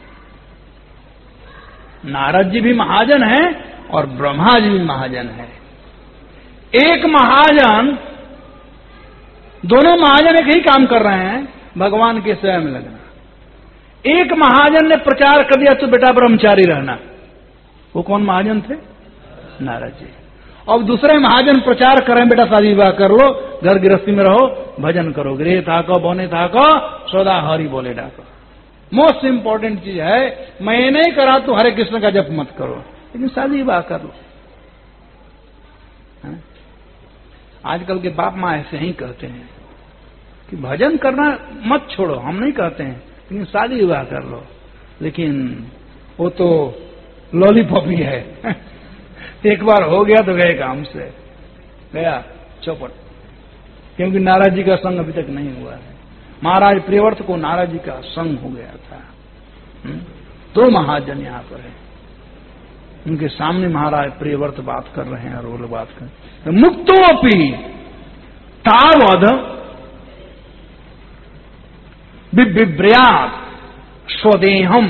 नारद जी भी महाजन हैं और ब्रह्मा जी भी महाजन हैं। एक महाजन, दोनों महाजन एक ही काम कर रहे हैं, भगवान के सेवा में लगना। एक महाजन ने प्रचार कर दिया तो बेटा ब्रह्मचारी रहना, वो कौन महाजन थे? नारद जी। अब दूसरे महाजन प्रचार करें बेटा शादी विवाह कर लो, घर गृहस्थी में रहो, भजन करो, गृह थाको बोने थाको सौदा हरि बोले डाको। मोस्ट इंपॉर्टेंट चीज है, मैं नहीं करा तो हरे कृष्ण का जप मत करो, लेकिन शादी विवाह कर लो। है? आजकल के बाप माँ ऐसे ही कहते हैं कि भजन करना मत छोड़ो, हम नहीं कहते हैं, लेकिन शादी विवाह कर लो। लेकिन वो तो लॉलीपॉप ही है, एक बार हो गया तो गए काम से, गया चौपट। क्योंकि नारद जी का संग अभी तक नहीं हुआ है। महाराज प्रियव्रत को नारद जी का संग हो गया था। दो महाजन यहां पर है, उनके सामने महाराज प्रियव्रत बात कर रहे हैं और वो लोग बात कर रहे हैं। मुक्तो अपि तावद बिभ्रयात् स्वदेहम।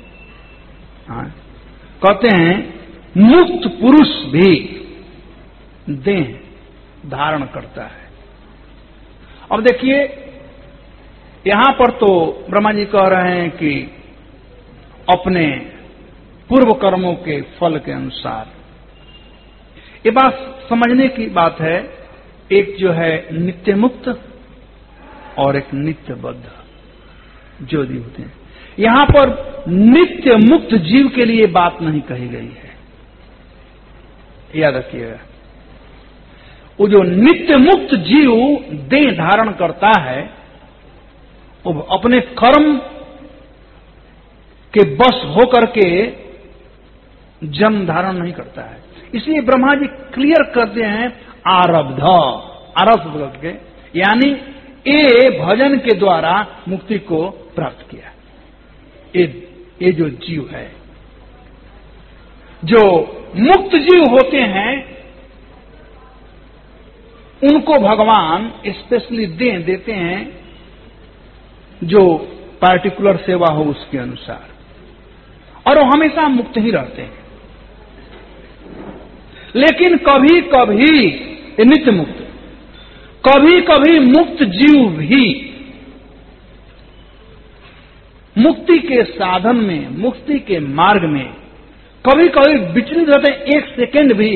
कहते हैं मुक्त पुरुष भी देह धारण करता है। अब देखिए यहां पर तो ब्रह्मा जी कह रहे हैं कि अपने पूर्व कर्मों के फल के अनुसार, ये बात समझने की बात है। एक जो है नित्य मुक्त और एक नित्य बद्ध जो जीव होते हैं। यहां पर नित्य मुक्त जीव के लिए बात नहीं कही गई है, याद रखिएगा। वो जो नित्य मुक्त जीव देह धारण करता है, वो अपने कर्म के बस होकर के जन्म धारण नहीं करता है। इसलिए ब्रह्मा जी क्लियर करते हैं आरब्ध, आरब्ध करके, यानी ये भजन के द्वारा मुक्ति को प्राप्त किया। ये ये जो जीव है, जो मुक्त जीव होते हैं, उनको भगवान स्पेशली देह देते हैं जो पार्टिकुलर सेवा हो उसके अनुसार, और वो हमेशा मुक्त ही रहते हैं। लेकिन कभी कभी नित्य मुक्त, कभी कभी मुक्त जीव भी मुक्ति के साधन में, मुक्ति के मार्ग में कभी कभी विचलित रहते हैं, एक सेकेंड भी,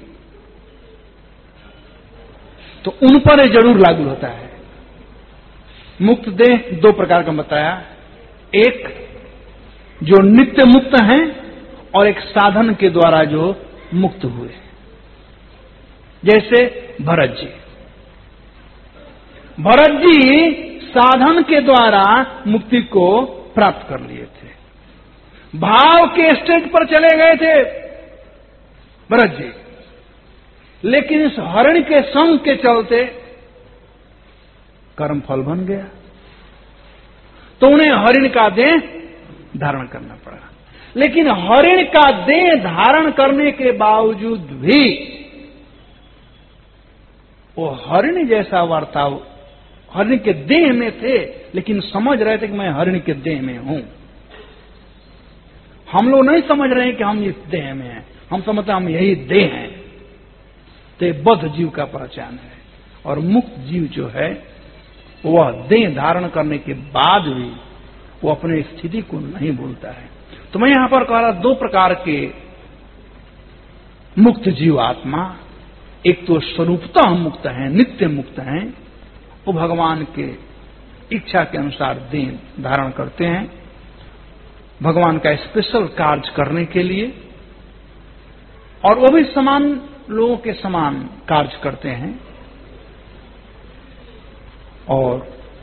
तो उन पर जरूर लागू होता है। मुक्त देह दो प्रकार का बताया, एक जो नित्य मुक्त हैं और एक साधन के द्वारा जो मुक्त हुए, जैसे भरत जी। भरत जी साधन के द्वारा मुक्ति को प्राप्त कर लिए थे, भाव के स्टेज पर चले गए थे भरत जी, लेकिन इस हरिण के संग के चलते कर्म फल बन गया, तो उन्हें हरिण का देह धारण करना पड़ा। लेकिन हरिण का देह धारण करने के बावजूद भी वो हरिण जैसा वर्ताव, हरिण के देह में थे, लेकिन समझ रहे थे कि मैं हरिण के देह में हूं। हम लोग नहीं समझ रहे हैं कि हम इस देह में हैं, हम समझते हैं हम यही देह हैं। तो ये बद्ध जीव का पहचान है। और मुक्त जीव जो है वह देह धारण करने के बाद भी वो अपने स्थिति को नहीं भूलता है। तो मैं यहां पर कह रहा दो प्रकार के मुक्त जीव आत्मा, एक तो स्वरूपतः मुक्त हैं, नित्य मुक्त हैं, वो भगवान के इच्छा के अनुसार देह धारण करते हैं भगवान का स्पेशल कार्य करने के लिए, और वो भी समान लोगों के समान कार्य करते हैं। और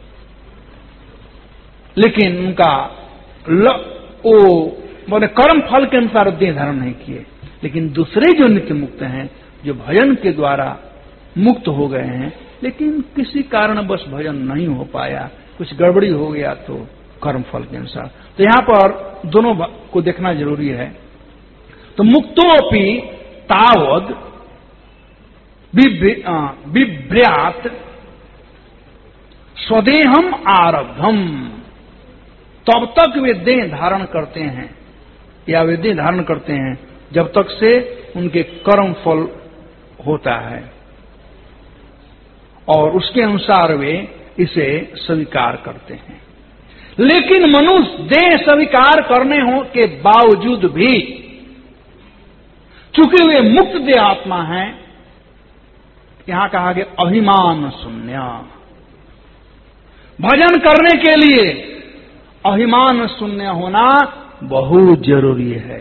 लेकिन उनका ल, वो बोले कर्म फल के अनुसार देह धारण नहीं किए। लेकिन दूसरे जो नित्य मुक्त हैं, जो भजन के द्वारा मुक्त हो गए हैं, लेकिन किसी कारणवश भजन नहीं हो पाया, कुछ गड़बड़ी हो गया तो कर्म फल के अनुसार। तो यहां पर दोनों को देखना जरूरी है। तो मुक्तोपि तावद बिभ्र्यात स्वदेहम आरब्धम, तब तक वे देह धारण करते हैं या वे देह धारण करते हैं जब तक से उनके कर्म फल होता है, और उसके अनुसार वे इसे स्वीकार करते हैं। लेकिन मनुष्य देह स्वीकार करने हो के बावजूद भी, चूंकि वे मुक्त देह आत्मा हैं, यहां कहा गया अभिमान शून्य। भजन करने के लिए अभिमान शून्य होना बहुत जरूरी है।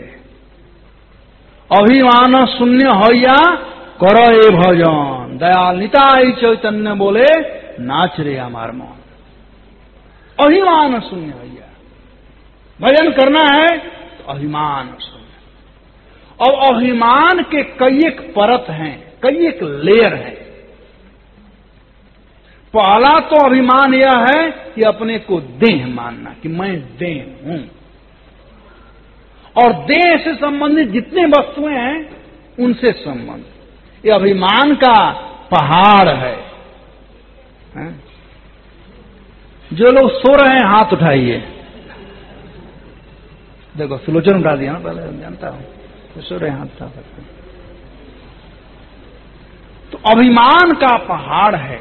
अभिमान शून्य होया करे भजन, दयाल निताई चैतन्य बोले नाच रे हमार मन। अभिमान शून्य भैया, भजन करना है तो अभिमान शून्य। और अभिमान के कई एक परत हैं, कई एक लेयर है। पहला तो अभिमान यह है कि अपने को देह मानना कि मैं देह हूं, और देह से संबंधित जितने वस्तुएं हैं उनसे संबंध, ये अभिमान का पहाड़ है, है? जो लोग सो रहे हैं हाथ उठाइए। देखो सुलोचन उठा दिया ना, पहले जानता हूं तो सो रहे हाथ उठा सकते हैं। तो अभिमान का पहाड़ है।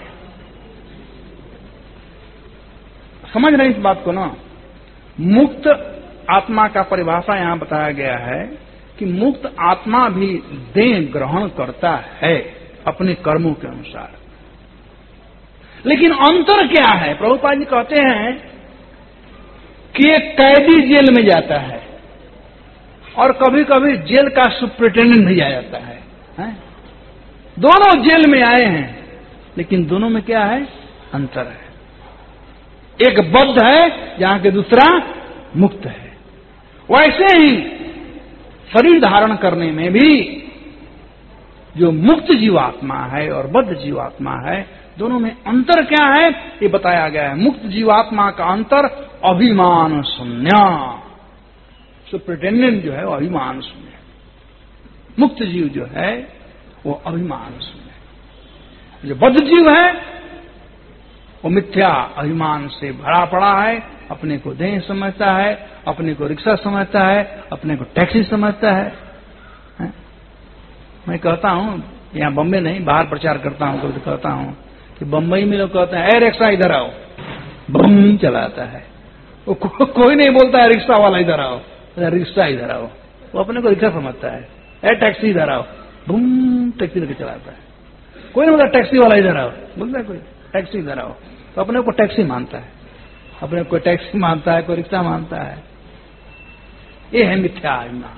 समझ रहे इस बात को ना। मुक्त आत्मा का परिभाषा यहां बताया गया है कि मुक्त आत्मा भी देह ग्रहण करता है अपने कर्मों के अनुसार। लेकिन अंतर क्या है? प्रभुपाद जी कहते हैं कि एक कैदी जेल में जाता है और कभी कभी जेल का सुप्रिटेंडेंट भी आ जाता है, है? दोनों जेल में आए हैं, लेकिन दोनों में क्या है? अंतर है। एक बद्ध है जहां के दूसरा मुक्त है। वैसे ही शरीर धारण करने में भी जो मुक्त जीवात्मा है और बद्ध जीवात्मा है, दोनों में अंतर क्या है ये बताया गया है। मुक्त जीवात्मा का अंतर अभिमान शून्य, सुप्रिटेंडेंट जो है वो अभिमान शून्य, मुक्त जीव जो है वो अभिमान शून्य। जो बद्ध जीव है वो मिथ्या अभिमान से भरा पड़ा है, अपने को देह समझता है, अपने को रिक्शा समझता है, अपने को टैक्सी समझता है, है? मैं कहता हूं, यहां बम्बई नहीं बाहर प्रचार करता हूं, तो कहता हूं कि बम्बई में लोग कहते हैं ए रिक्शा इधर आओ, बम चलाता है। वो को, कोई नहीं बोलता है रिक्शा वाला इधर आओ, रिक्शा इधर आओ, वो अपने को रिक्शा समझता है। ए टैक्सी इधर आओ, बम टैक्सी लेके चलाता है। कोई नहीं बोलता टैक्सी वाला इधर आओ, बोलता है कोई टैक्सी इधर आओ, तो अपने को टैक्सी मानता है, अपने को टैक्सी मानता है, कोई रिक्शा मानता है। ये है मिथ्या अभिमान,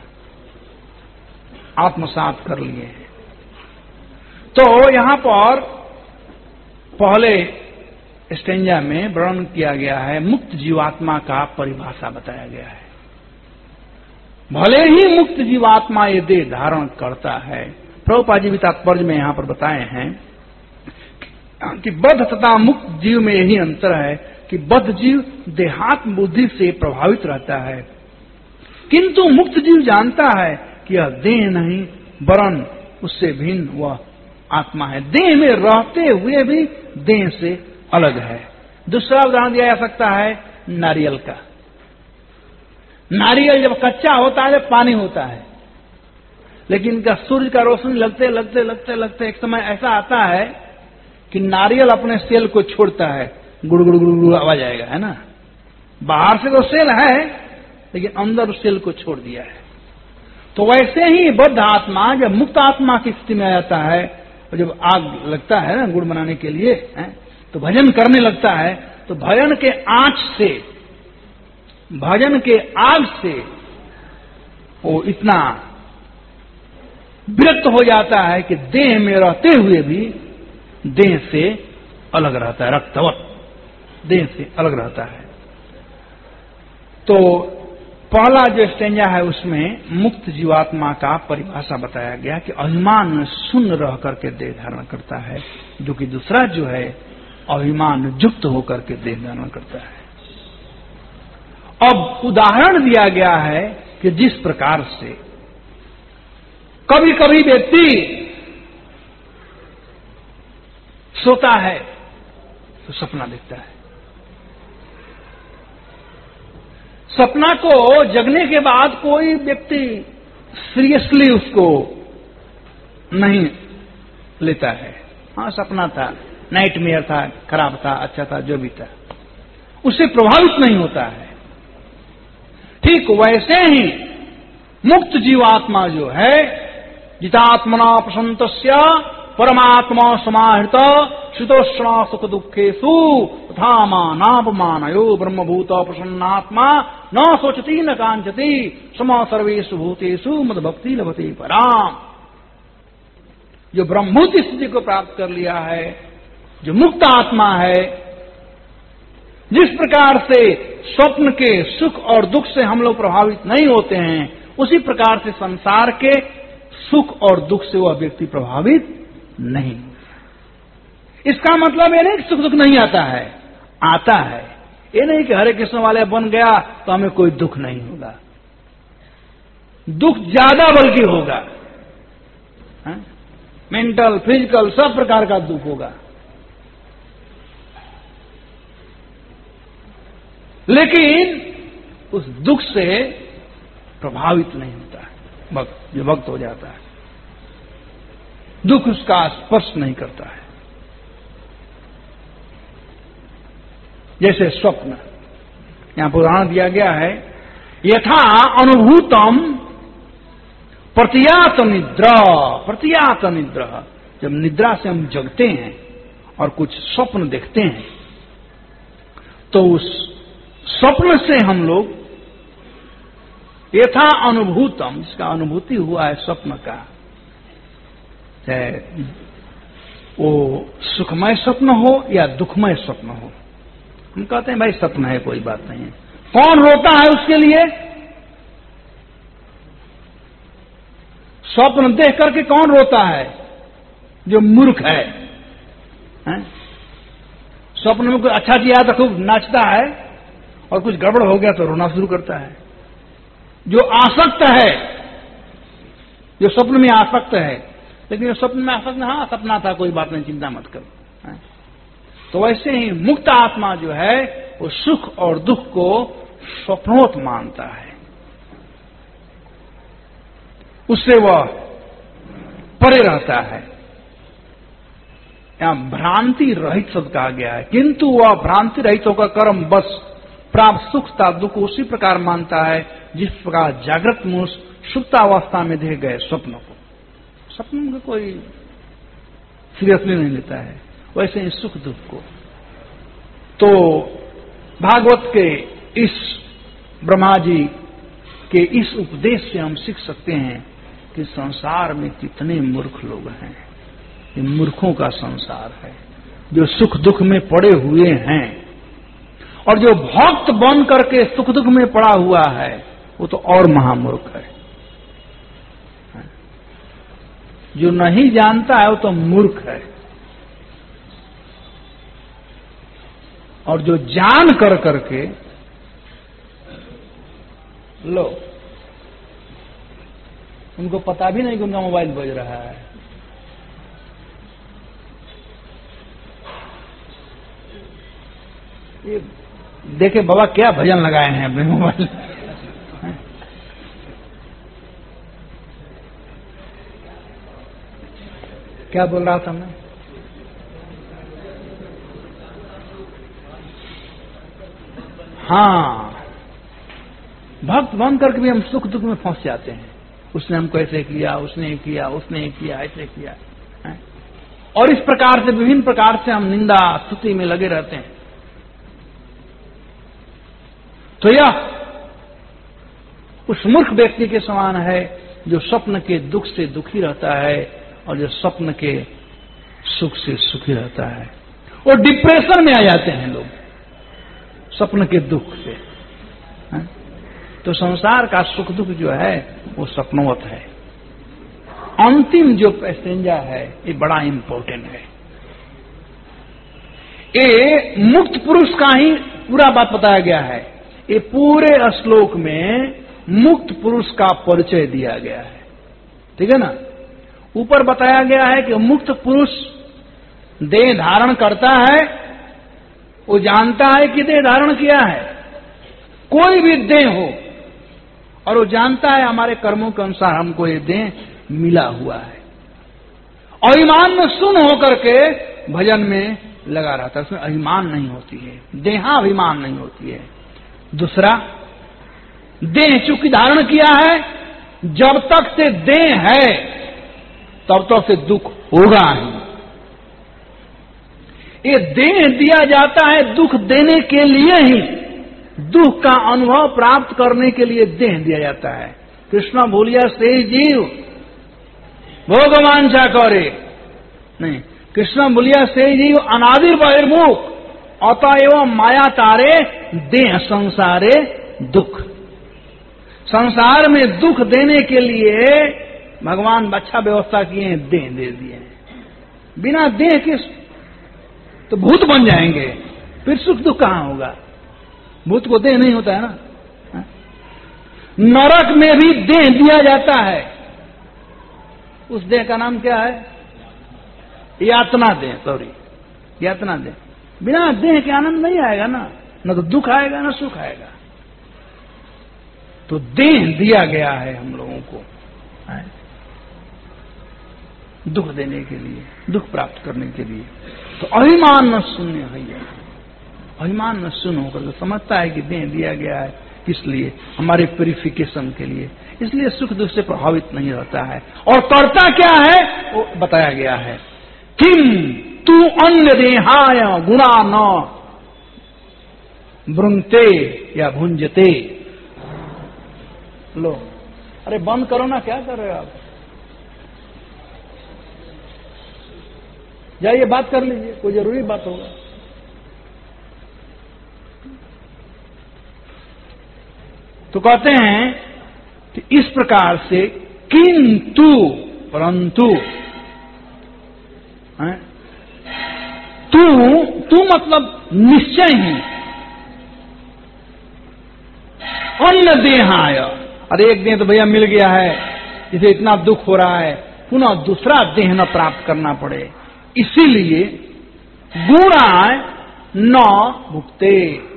आत्मसात कर लिए हैं। तो यहां पर पहले स्टेंजा में वर्णन किया गया है, मुक्त जीवात्मा का परिभाषा बताया गया है। भले ही मुक्त जीवात्मा ये देह धारण करता है, प्रभुपाद जी भी तात्पर्य में यहां पर बताए हैं कि बद्ध तथा मुक्त जीव में यही अंतर है कि बद्ध जीव देहात्म बुद्धि से प्रभावित रहता है, किंतु मुक्त जीव जानता है कि यह देह नहीं वरन उससे भिन्न वह आत्मा है, देह में रहते हुए भी देह से अलग है। दूसरा उदाहरण दिया जा सकता है नारियल का। नारियल जब कच्चा होता है जब पानी होता है, लेकिन इनका सूर्य का रोशनी लगते लगते लगते लगते एक समय ऐसा आता है कि नारियल अपने सेल को छोड़ता है, गुड़ गुड़ गुड़ गुड़ आवाज आएगा, है ना। बाहर से तो सेल है लेकिन अंदर उस सेल को छोड़ दिया है। तो वैसे ही बद्ध आत्मा जब मुक्त आत्मा की स्थिति में आ जाता है, और जब आग लगता है ना गुड़ बनाने के लिए, है, तो भजन करने लगता है, तो भजन के आंच से, भजन के आग से वो इतना विरक्त हो जाता है कि देह में रहते हुए भी देह से अलग रहता है, रक्तवत देह से अलग रहता है। तो पहला जो स्टेंजा है उसमें मुक्त जीवात्मा का परिभाषा बताया गया कि अभिमान शून्य रह करके देह धारण करता है, जो कि दूसरा जो है अभिमान युक्त होकर के देह धारण करता है। अब उदाहरण दिया गया है कि जिस प्रकार से कभी कभी व्यक्ति सोता है तो सपना देखता है, सपना को जगने के बाद कोई व्यक्ति सीरियसली उसको नहीं लेता है। हाँ, सपना था, नाइटमेयर था, खराब था, अच्छा था, जो भी था, उससे प्रभावित नहीं होता है। ठीक वैसे ही मुक्त जीवात्मा जो है, जितात्मना प्रसन्नतस्य परमात्मा समाहृत शीतोष्णा सुख दुखेषु तथा मानापमानयो ब्रह्मभूत प्रसन्नात्मा न सोचती न कांचती सम सर्वेषु भूतेषु मद भक्ति लभते पराम। जो ब्रह्मभूत स्थिति को प्राप्त कर लिया है, जो मुक्त आत्मा है, जिस प्रकार से स्वप्न के सुख और दुख से हम लोग प्रभावित नहीं होते हैं, उसी प्रकार से संसार के सुख और दुख से वह व्यक्ति प्रभावित नहीं। इसका मतलब ये नहीं कि सुख दुख नहीं आता है, आता है। ये नहीं कि हरे कृष्ण वाले बन गया तो हमें कोई दुख नहीं होगा, दुख ज्यादा बल्कि होगा, मेंटल फिजिकल सब प्रकार का दुख होगा। लेकिन उस दुख से प्रभावित नहीं होता है भक्त, जो भक्त हो जाता है, दुख उसका स्पर्श नहीं करता है। जैसे स्वप्न, यहां पुराण दिया गया है, यथा अनुभूतम प्रतियात निद्रा, प्रतियात निद्रा। जब निद्रा से हम जगते हैं और कुछ स्वप्न देखते हैं, तो उस स्वप्न से हम लोग यथा अनुभूतम, जिसका अनुभूति हुआ है स्वप्न का, चाहे वो सुखमय स्वप्न हो या दुखमय स्वप्न हो, हम कहते हैं भाई स्वप्न है, कोई बात नहीं है। कौन रोता है उसके लिए? स्वप्न देख करके कौन रोता है? जो मूर्ख है, है? स्वप्न में कोई अच्छा किया तो खूब नाचता है और कुछ गड़बड़ हो गया तो रोना शुरू करता है। जो आसक्त है, जो स्वप्न में आसक्त है, लेकिन स्वप्न में आसक्त, हाँ सपना था, कोई बात नहीं, चिंता मत करो। तो वैसे ही मुक्त आत्मा जो है वो सुख और दुख को स्वप्नोत मानता है, उससे वह परे रहता है। यहां भ्रांति रहित शब्द कहा गया है, किंतु वह भ्रांति रहित होकर कर्म बस प्राप्त सुख था दुख उसी प्रकार मानता है जिस प्रकार जागृत मनुष्य सुप्तावस्था में देख गए स्वप्न को, स्वप्न में कोई सीरियसली नहीं लेता है, वैसे ही सुख दुख को। तो भागवत के इस ब्रह्मा जी के इस उपदेश से हम सीख सकते हैं कि संसार में कितने मूर्ख लोग हैं। ये मूर्खों का संसार है, जो सुख दुख में पड़े हुए हैं, और जो भक्त बन करके सुख दुख में पड़ा हुआ है वो तो और महामूर्ख है। जो नहीं जानता है वो तो मूर्ख है, और जो जान कर करके, लो उनको पता भी नहीं कि उनका मोबाइल बज रहा है, ये देखे बाबा क्या भजन लगाए हैं अपने मोबाइल। क्या बोल रहा था मैं? हाँ, भक्त बन करके भी हम सुख दुख में फंस जाते हैं। उसने हमको ऐसे किया, उसने किया, उसने किया, ऐसे किया, है? और इस प्रकार से विभिन्न प्रकार से हम निंदा स्तुति में लगे रहते हैं। तो यह उस मूर्ख व्यक्ति के समान है जो स्वप्न के दुख से दुखी रहता है और जो स्वप्न के सुख से सुखी रहता है। और डिप्रेशन में आ जाते हैं लोग, स्वप्न के दुख से। है? तो संसार का सुख दुख जो है वो स्वप्नवत है। अंतिम जो पैसेंजर है ये बड़ा इंपॉर्टेंट है। ये मुक्त पुरुष का ही पूरा बात बताया गया है। ये पूरे श्लोक में मुक्त पुरुष का परिचय दिया गया है। ठीक है ना। ऊपर बताया गया है कि मुक्त पुरुष देह धारण करता है, वो जानता है कि देह धारण किया है, कोई भी देह हो, और वो जानता है हमारे कर्मों के अनुसार हमको ये देह मिला हुआ है, और ईमान में सुन होकर के भजन में लगा रहता है। उसमें अभिमान नहीं होती है, देहाभिमान नहीं होती है। दूसरा, देह चूंकि धारण किया है, जब तक से देह है तब तक से दुख होगा ही। ये देह दिया जाता है दुख देने के लिए ही, दुख का अनुभव प्राप्त करने के लिए देह दिया जाता है। कृष्ण भूलिया से जीव भोग वांछा करे नहीं, कृष्ण भूलिया से जीव अनादि बहिर्मुख, अतएव माया तारे देह संसारे दुख। संसार में दुख देने के लिए भगवान अच्छा व्यवस्था किए हैं, देह दे दिए हैं। बिना देह के तो भूत बन जाएंगे, फिर सुख दुख कहां होगा? भूत को देह नहीं होता है ना। नरक में भी देह दिया जाता है। उस देह का नाम क्या है? यातना देह। सॉरी, यातना देह। बिना देह के आनंद नहीं आएगा ना, न तो दुख आएगा न सुख आएगा। तो देह दिया गया है हम लोगों को है? दुख देने के लिए, दुख प्राप्त करने के लिए। तो अभिमान न शून्य है, अभिमान न शून्य होकर तो समझता है कि देह दिया गया है किस लिए? हमारे प्यूरिफिकेशन के लिए। इसलिए सुख दुख से प्रभावित नहीं रहता है। और करता क्या है वो बताया गया है। किम तू अन्य देहाय गुणा न भृंगते या भुंजते। लो, अरे बंद करो ना, क्या कर रहे हो आप? जाइए बात कर लीजिए, कोई जरूरी बात होगा। तो कहते हैं कि इस प्रकार से किंतु परंतु है? तू तू मतलब निश्चय ही अन्य देहाय। अरे एक देह तो भैया मिल गया है, जिसे इतना दुख हो रहा है, पुनः दूसरा देह न प्राप्त करना पड़े, इसीलिए गुणाय न भुक्ते।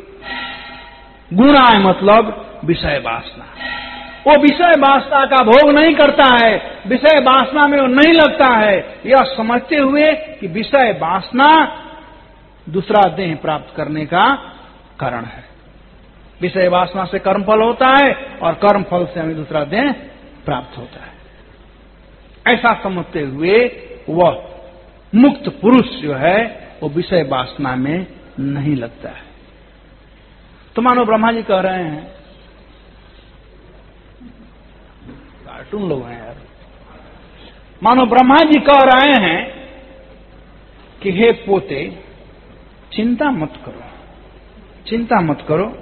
गुणाय मतलब विषय वासना। वो विषय वासना का भोग नहीं करता है, विषय वासना में वो नहीं लगता है, यह समझते हुए कि विषय वासना दूसरा देह प्राप्त करने का कारण है। विषय वासना से कर्मफल होता है और कर्मफल से हमें दूसरा देह प्राप्त होता है। ऐसा समझते हुए वह मुक्त पुरुष जो है वो विषय वासना में नहीं लगता है। तो मानो ब्रह्मा जी कह रहे हैं, कार्टून लोग हैं यार, मानो ब्रह्मा जी कह रहे हैं कि हे पोते, चिंता मत करो, चिंता मत करो,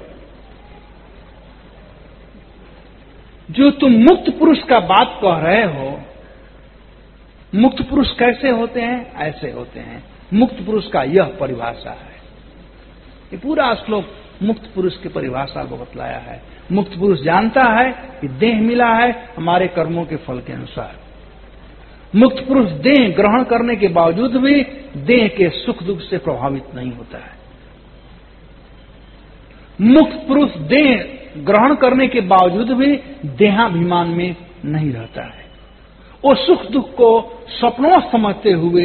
जो तुम मुक्त पुरुष का बात कह रहे हो, मुक्त पुरुष कैसे होते हैं? ऐसे होते हैं। मुक्त पुरुष का यह परिभाषा है। ये पूरा श्लोक मुक्त पुरुष की परिभाषा को बतलाया है। मुक्त पुरुष जानता है कि देह मिला है हमारे कर्मों के फल के अनुसार। मुक्त पुरुष देह ग्रहण करने के बावजूद भी देह के सुख दुख से प्रभावित नहीं होता है। मुक्त पुरुष देह ग्रहण करने के बावजूद भी देहाभिमान में नहीं रहता है। वो सुख दुख को स्वप्नों समझते हुए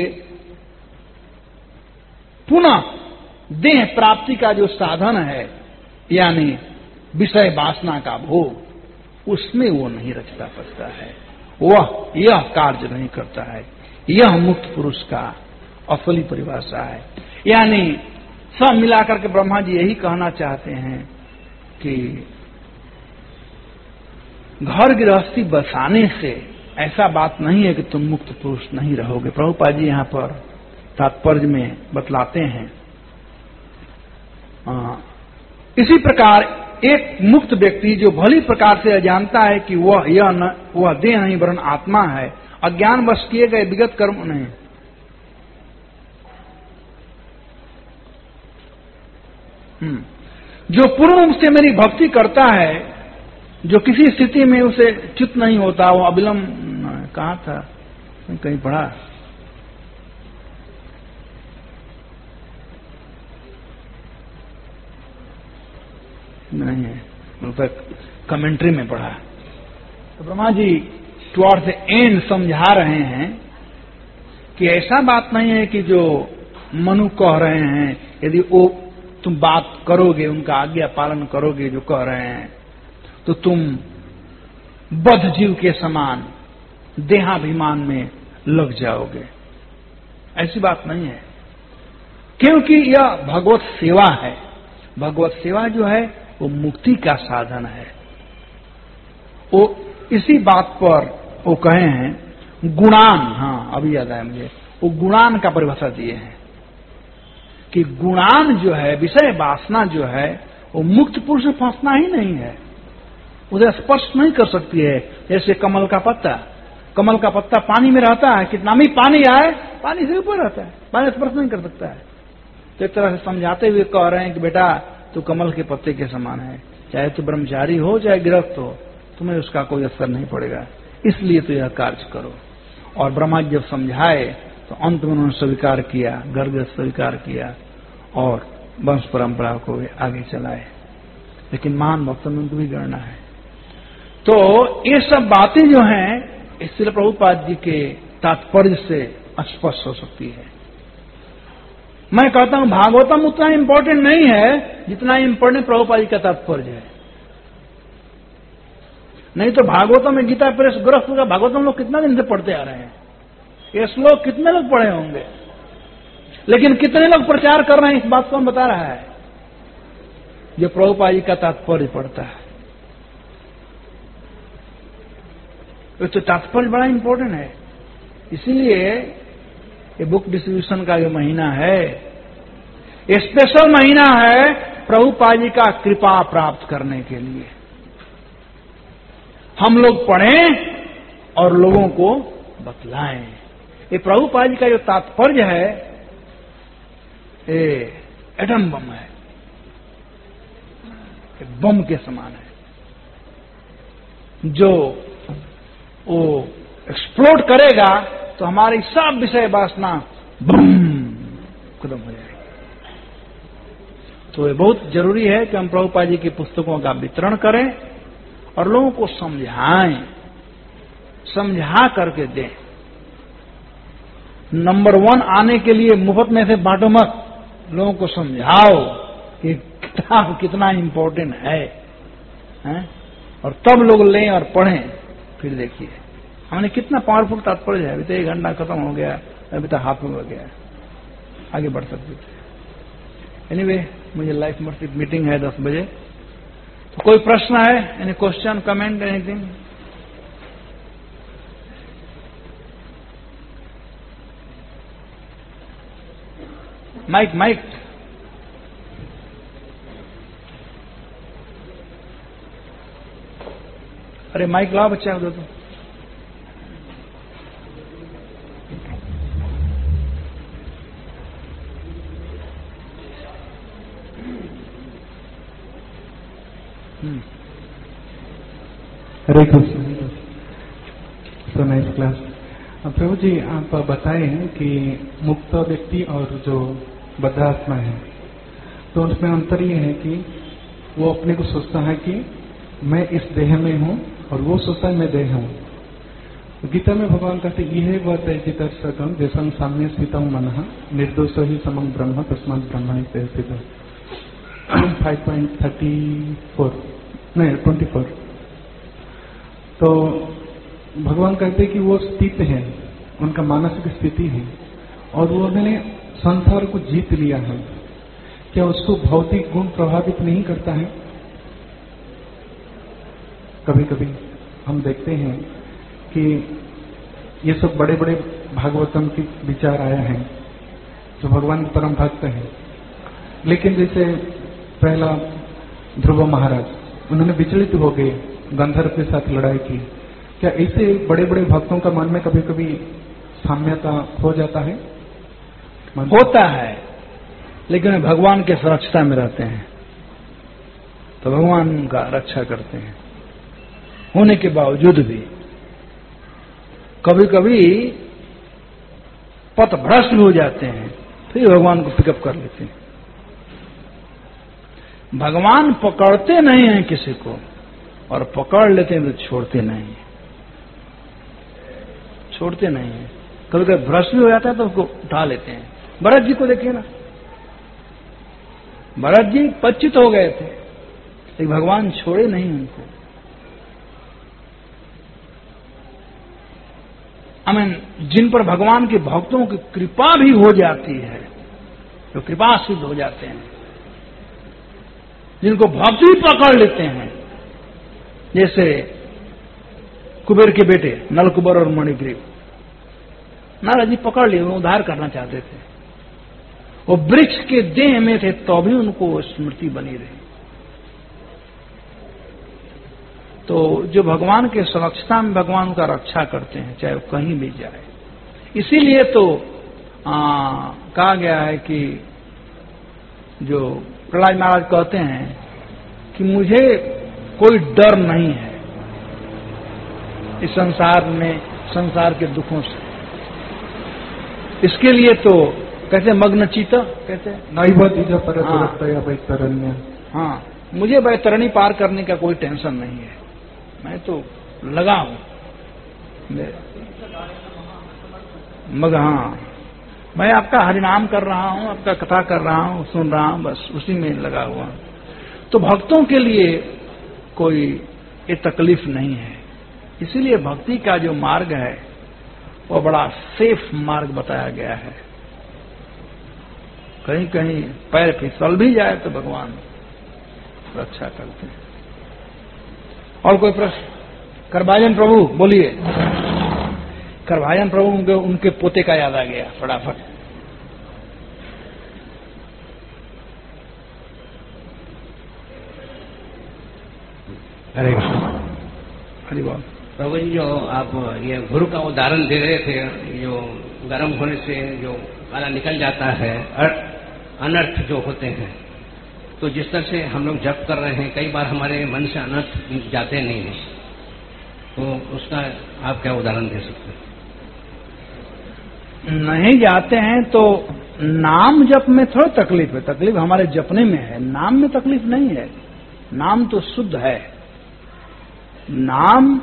पुनः देह प्राप्ति का जो साधन है, यानी विषय वासना का भोग, उसमें वो नहीं रचता पचता है, वह यह कार्य नहीं करता है। यह मुक्त पुरुष का असली परिभाषा है। यानी सब मिलाकर के ब्रह्मा जी यही कहना चाहते हैं कि घर गृहस्थी बसाने से ऐसा बात नहीं है कि तुम मुक्त पुरुष नहीं रहोगे। प्रभुपाद जी यहां पर तात्पर्य में बतलाते हैं, इसी प्रकार एक मुक्त व्यक्ति जो भली प्रकार से जानता है कि वह यह न, वह देह नहीं वरन आत्मा है, अज्ञान वश किए गए विगत कर्म नहीं। जो पूर्ण रूप से मेरी भक्ति करता है, जो किसी स्थिति में उसे चित्त नहीं होता, वो अविलंब कहा था, कहीं पढ़ा, नहीं है, मतलब कमेंट्री में पढ़ा। तो Brahma ji towards the end समझा रहे हैं कि ऐसा बात नहीं है कि जो मनु कह रहे हैं, यदि वो तुम बात करोगे, उनका आज्ञा पालन करोगे जो कह रहे हैं, तो तुम बद्ध जीव के समान देहाभिमान में लग जाओगे। ऐसी बात नहीं है, क्योंकि यह भगवत सेवा है। भगवत सेवा जो है वो मुक्ति का साधन है। वो इसी बात पर वो कहे हैं गुणान, हाँ अभी याद आया मुझे, वो गुणान का परिभाषा दिए हैं कि गुणान जो है, विषय वासना जो है, वो मुक्त पुरुष में फंसना ही नहीं है, उसे स्पर्श नहीं कर सकती है। जैसे कमल का पत्ता, कमल का पत्ता पानी में रहता है, कितना भी पानी आए पानी से ऊपर रहता है, पानी स्पर्श नहीं कर सकता है। तो एक तरह से समझाते हुए कह रहे हैं कि बेटा तू कमल के पत्ते के समान है, चाहे तू ब्रह्मचारी हो चाहे गृहस्थ हो, तुम्हें उसका कोई असर नहीं पड़ेगा, इसलिए तो यह कार्य करो। और ब्रह्मा जी जब समझाए तो अंत में उन्होंने स्वीकार किया, गर्भ स्वीकार किया और वंश परंपरा को आगे चलाए। लेकिन महान भक्तों में उनको भी गणना है। तो ये सब बातें जो हैं इसलिए प्रभुपाद जी के तात्पर्य से स्पष्ट हो सकती है। मैं कहता हूं भागवतम उतना इंपॉर्टेंट नहीं है जितना इंपॉर्टेंट प्रभुपाद जी का तात्पर्य है। नहीं तो भागवतम में गीता प्रेस ग्रस्त होगा, भागवतम लोग कितना दिन से पढ़ते आ रहे हैं, ये श्लोक कितने लोग पढ़े होंगे, लेकिन कितने लोग प्रचार कर रहे हैं इस बात को हम बता रहा है, जो प्रभुपाद जी का तात्पर्य पढ़ता है। तो तात्पर्य बड़ा इंपॉर्टेंट है। इसीलिए ये बुक डिस्ट्रीब्यूशन का जो महीना है, ये स्पेशल महीना है प्रभुपाद जी का कृपा प्राप्त करने के लिए। हम लोग पढ़ें और लोगों को बतलाएं। ये प्रभुपाद जी का जो तात्पर्य है, ये एटम बम है, ये बम के समान है, जो वो एक्सप्लोड करेगा तो हमारी सब विषय वासना बम खत्म हो जाएगी। तो ये बहुत जरूरी है कि हम प्रभुपाद जी की पुस्तकों का वितरण करें और लोगों को समझाएं, समझा करके दें। नंबर वन आने के लिए मुफ्त में से बांटो मत, लोगों को समझाओ कि किताब कितना इंपॉर्टेंट है, है? और तब लोग लें और पढ़ें। फिर देखिए हमने कितना पावरफुल तात्पर्य है। अभी तो एक घंटा खत्म हो गया, अभी तो हाथ में हो गया, आगे बढ़ सकते थे। एनीवे anyway, मुझे लाइफ मर्सिप मीटिंग है दस बजे। तो कोई प्रश्न है, any question, comment, anything? Mic mic अरे माइक लाओ बच्चा दो तो। Hare Krishna. So nice class. प्रभु जी आप बताए हैं कि मुक्त व्यक्ति और जो बद्धात्मा है, तो उसमें अंतर ये है कि वो अपने को सोचता है कि मैं इस देह में हूं और वो सोचता है मैं देह हूं। गीता में भगवान कहते यह वह तैजित सकम देशम साम्य स्थितम मनः निर्दोष ही समम ब्रह्म तस्मात् ब्रह्म स्थित। फाइव पॉइंट थर्टी फोर नहीं ट्वेंटी फोर। तो भगवान कहते कि वो स्थित है, उनका मानसिक स्थिति है और वो उन्होंने संसार को जीत लिया है। क्या उसको भौतिक गुण प्रभावित नहीं करता है? कभी कभी हम देखते हैं कि ये सब बड़े बड़े भागवतम के विचार आया है जो भगवान के परम भक्त हैं, लेकिन जैसे पहला ध्रुव महाराज, उन्होंने विचलित हो गए, गंधर्व के साथ लड़ाई की। क्या ऐसे बड़े बड़े भक्तों का मन में कभी कभी साम्यता हो जाता है? होता है, लेकिन भगवान के सुरक्षा में रहते हैं तो भगवान उनका रक्षा करते हैं। होने के बावजूद भी कभी कभी पथ भ्रष्ट हो जाते हैं, फिर भगवान को पिकअप कर लेते हैं। भगवान पकड़ते नहीं हैं किसी को, और पकड़ लेते हैं तो छोड़ते नहीं हैं, छोड़ते नहीं हैं। कभी कभी भ्रष्ट भी हो जाता है तो उसको उठा लेते हैं। भरत जी को देखिए ना, भरत जी पच्चित हो गए थे, लेकिन भगवान छोड़े नहीं उनको। आई मीन, जिन पर भगवान के भक्तों की कृपा भी हो जाती है, जो तो कृपा सिद्ध हो जाते हैं, जिनको भक्ति पकड़ लेते हैं, जैसे कुबेर के बेटे नलकुबर और मणिग्रीव, नारद जी पकड़ लिए, वो उद्धार करना चाहते थे। वो वृक्ष के देह में थे तो भी उनको स्मृति बनी रही। तो जो भगवान के सुरक्षा में भगवान का रक्षा करते हैं, चाहे वो कहीं भी जाए। इसीलिए तो आ, कहा गया है कि जो प्रहलाद महाराज कहते हैं कि मुझे कोई डर नहीं है इस संसार में, संसार के दुखों से। इसके लिए तो कैसे मग्न चित्त कहते हैं, नैव पर वैतरण्य। हाँ, मुझे वैतरणी पार करने का कोई टेंशन नहीं है, मैं तो लगा हूं मगर। हाँ, मैं आपका हरिनाम कर रहा हूं, आपका कथा कर रहा हूं, सुन रहा हूं, बस उसी में लगा हुआ हूं। तो भक्तों के लिए कोई ये तकलीफ नहीं है। इसीलिए भक्ति का जो मार्ग है वो बड़ा सेफ मार्ग बताया गया है। कहीं कहीं पैर फिसल भी जाए तो भगवान रक्षा करते हैं। और कोई प्रश्न? करभाजन प्रभु बोलिए। करभाजन प्रभु उनके, उनके पोते का याद आ गया फटाफट। हरे हरि बोल। प्रभु जी, जो आप ये गुरु का उदाहरण दे रहे थे, जो गर्म होने से जो काला निकल जाता है, अनर्थ जो होते हैं, तो जिस तरह से हम लोग जप कर रहे हैं, कई बार हमारे मन से अनर्थ जाते नहीं हैं, तो उसका आप क्या उदाहरण दे सकते हैं? नहीं जाते हैं तो नाम जप में थोड़ा तकलीफ है, तकलीफ हमारे जपने में है, नाम में तकलीफ नहीं है। नाम तो शुद्ध है, नाम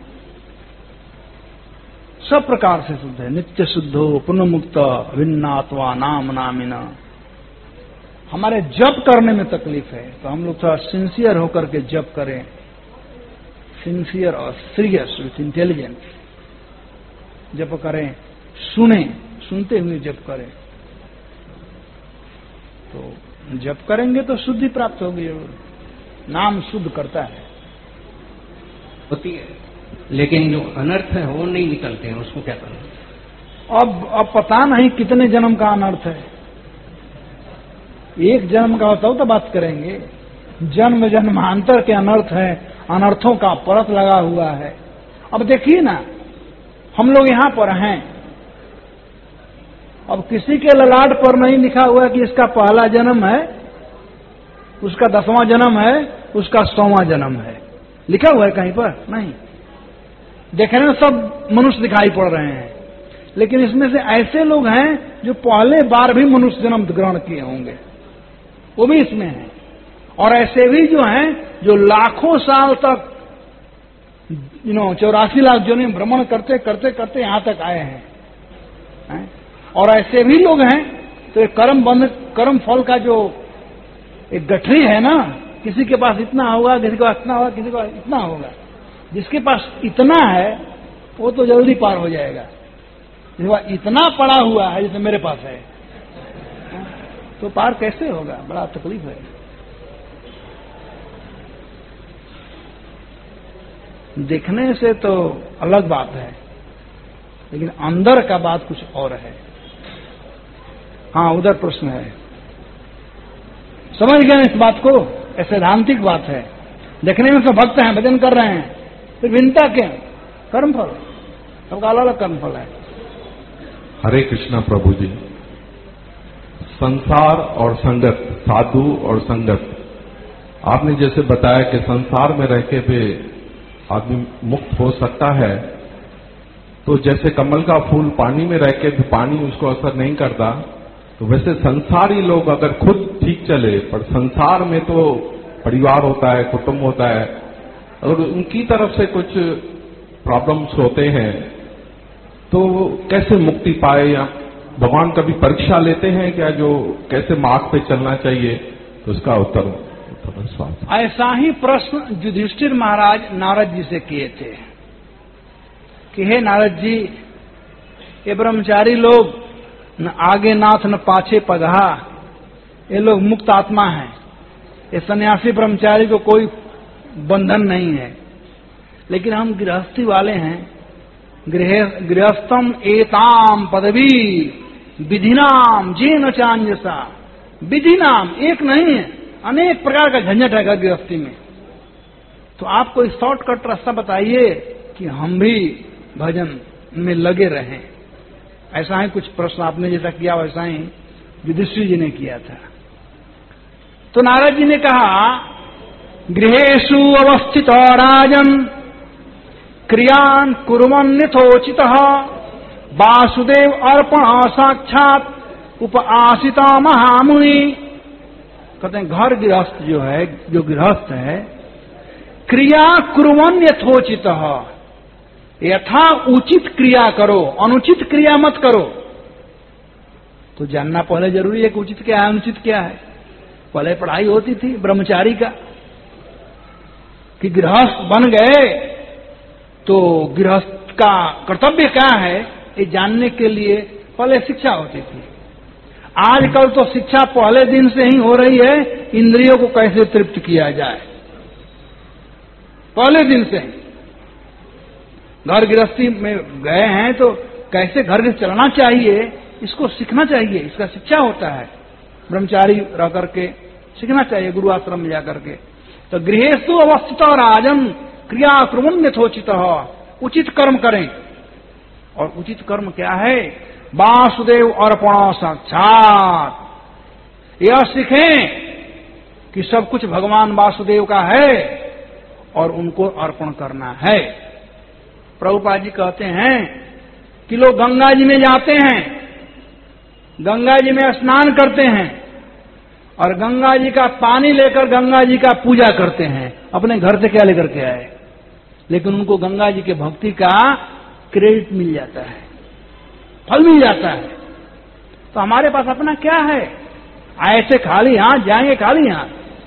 सब प्रकार से शुद्ध है। नित्य शुद्धो पुनः मुक्त भिन्नात्वा नाम नामिना। हमारे जप करने में तकलीफ है, तो हम लोग थोड़ा सिंसियर होकर के जप करें, सिंसियर और सीरियस विथ इंटेलिजेंस जप करें, सुने, सुनते हुए जप करें, तो जप करेंगे तो शुद्धि प्राप्त होगी। नाम शुद्ध करता है, होती है, लेकिन जो अनर्थ है वो नहीं निकलते हैं, उसको क्या करना? अब अब पता नहीं कितने जन्म का अनर्थ है। एक जन्म का होता हो तो बात करेंगे, जन्म जन्मांतर के अनर्थ है, अनर्थों का परत लगा हुआ है। अब देखिए ना, हम लोग यहां पर हैं, अब किसी के ललाट पर नहीं लिखा हुआ कि इसका पहला जन्म है, उसका दसवां जन्म है, उसका सौवां जन्म है, लिखा हुआ है कहीं पर? नहीं। देखने में सब मनुष्य दिखाई पड़ रहे हैं, लेकिन इसमें से ऐसे लोग हैं जो पहले बार भी मनुष्य जन्म ग्रहण किए होंगे, वो भी इसमें हैं। और ऐसे भी जो हैं जो लाखों साल तक, यू नो, चौरासी लाख जो ने भ्रमण करते करते करते यहां तक आए हैं, हैं? और ऐसे भी लोग हैं तो एक कर्म बंध, कर्म फल का जो एक गठरी है ना, किसी के पास इतना होगा, किसी के पास इतना होगा, किसी के पास इतना होगा। जिसके पास इतना है वो तो जल्दी पार हो जाएगा, जिसके पास इतना पड़ा हुआ है जैसे मेरे पास है, तो पार कैसे होगा? बड़ा तकलीफ है। देखने से तो अलग बात है, लेकिन अंदर का बात कुछ और है। हाँ, उधर प्रश्न है, समझ गए इस बात को? ये सैद्धांतिक बात है। देखने में सब भक्त हैं, भजन कर रहे हैं, फिर भिन्नता क्यों? कर्मफल, सबका अलग अलग कर्मफल है। हरे कृष्णा प्रभु जी, संसार और संगत, साधु और संगत, आपने जैसे बताया कि संसार में रह के भी आदमी मुक्त हो सकता है, तो जैसे कमल का फूल पानी में रह के भी पानी उसको असर नहीं करता, तो वैसे संसारी लोग अगर खुद ठीक चले, पर संसार में तो परिवार होता है, कुटुंब होता है, अगर उनकी तरफ से कुछ प्रॉब्लम्स होते हैं तो कैसे मुक्ति पाए? या भगवान कभी परीक्षा लेते हैं क्या, जो कैसे मार्ग पे चलना चाहिए? तो इसका उत्तर, उत्तर स्वागत। ऐसा ही प्रश्न युधिष्ठिर महाराज नारद जी से किए थे कि हे नारद जी, ये ब्रह्मचारी लोग न आगे नाथ न पाछे पगहा, ये लोग मुक्त आत्मा हैं, ये सन्यासी ब्रह्मचारी को कोई बंधन नहीं है, लेकिन हम गृहस्थी वाले हैं, गृहस्थम एताम पदवी विधिनाम जीन चांजसा। विधि नाम एक नहीं है, अनेक प्रकार का झंझट है गृहस्थी में। तो आप कोई शॉर्टकट रास्ता बताइए कि हम भी भजन में लगे रहें। ऐसा ही कुछ प्रश्न आपने जैसा किया वैसा ही युधिष्ठिर जी ने किया था। तो नारद जी ने कहा, गृहेषु अवस्थित राजन क्रियान कुर्वन्यथोचितः वासुदेव अर्पण साक्षात उपासिता महामुनि। कहते हैं घर गृहस्थ जो है, जो गृहस्थ है, क्रिया कुर्वन्यथोचितः, यथा उचित क्रिया करो, अनुचित क्रिया मत करो। तो जानना पहले जरूरी है कि उचित क्या है, अनुचित क्या है। पहले पढ़ाई होती थी ब्रह्मचारी का कि गृहस्थ बन गए तो गृहस्थ का कर्तव्य क्या है, ये जानने के लिए पहले शिक्षा होती थी। आजकल तो शिक्षा पहले दिन से ही हो रही है, इंद्रियों को कैसे तृप्त किया जाए, पहले दिन से ही। घर गृहस्थी में गए हैं तो कैसे घर में चलना चाहिए, इसको सीखना चाहिए, इसका शिक्षा होता है। ब्रह्मचारी रह करके सीखना चाहिए, गुरु आश्रम में जाकर के। तो गृहेषु अवस्थित राजन क्रिया कुर्वन्यथोचित, उचित कर्म करें। और उचित कर्म क्या है? वासुदेव अर्पण साक्षात। यह सीखें कि सब कुछ भगवान वासुदेव का है और उनको अर्पण करना है। प्रभुपाद जी कहते हैं कि लोग गंगा जी में जाते हैं, गंगा जी में स्नान करते हैं और गंगा जी का पानी लेकर गंगा जी का पूजा करते हैं, अपने घर से क्या लेकर के आए, लेकिन उनको गंगा जी के भक्ति का क्रेडिट मिल जाता है, फल मिल जाता है। तो हमारे पास अपना क्या है? ऐसे खाली हाथ जाएंगे, खाली हाथ।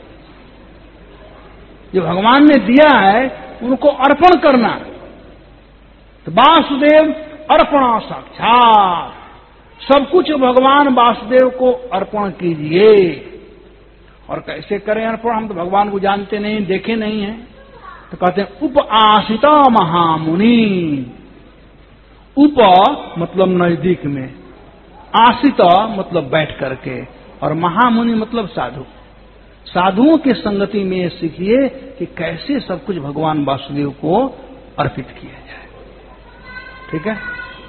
जो भगवान ने दिया है उनको अर्पण करना। तो वासुदेव अर्पण साक्षात, सब कुछ भगवान वासुदेव को अर्पण कीजिए। और कैसे करें अर्पण? हम तो भगवान को जानते नहीं, देखे नहीं हैं। तो कहते हैं उपासिता महामुनि। उप मतलब नजदीक में, आसिता मतलब बैठ करके, और महामुनि मतलब साधु। साधुओं की संगति में सीखिए कि कैसे सब कुछ भगवान वासुदेव को अर्पित किया जाए। ठीक है?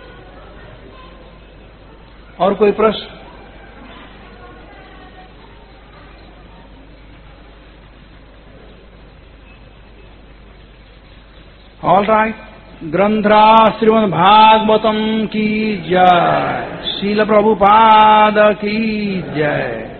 और कोई प्रश्न? All right. ग्रंथरा श्रीमद् भागवतम की जय, शील प्रभुपाद की जय।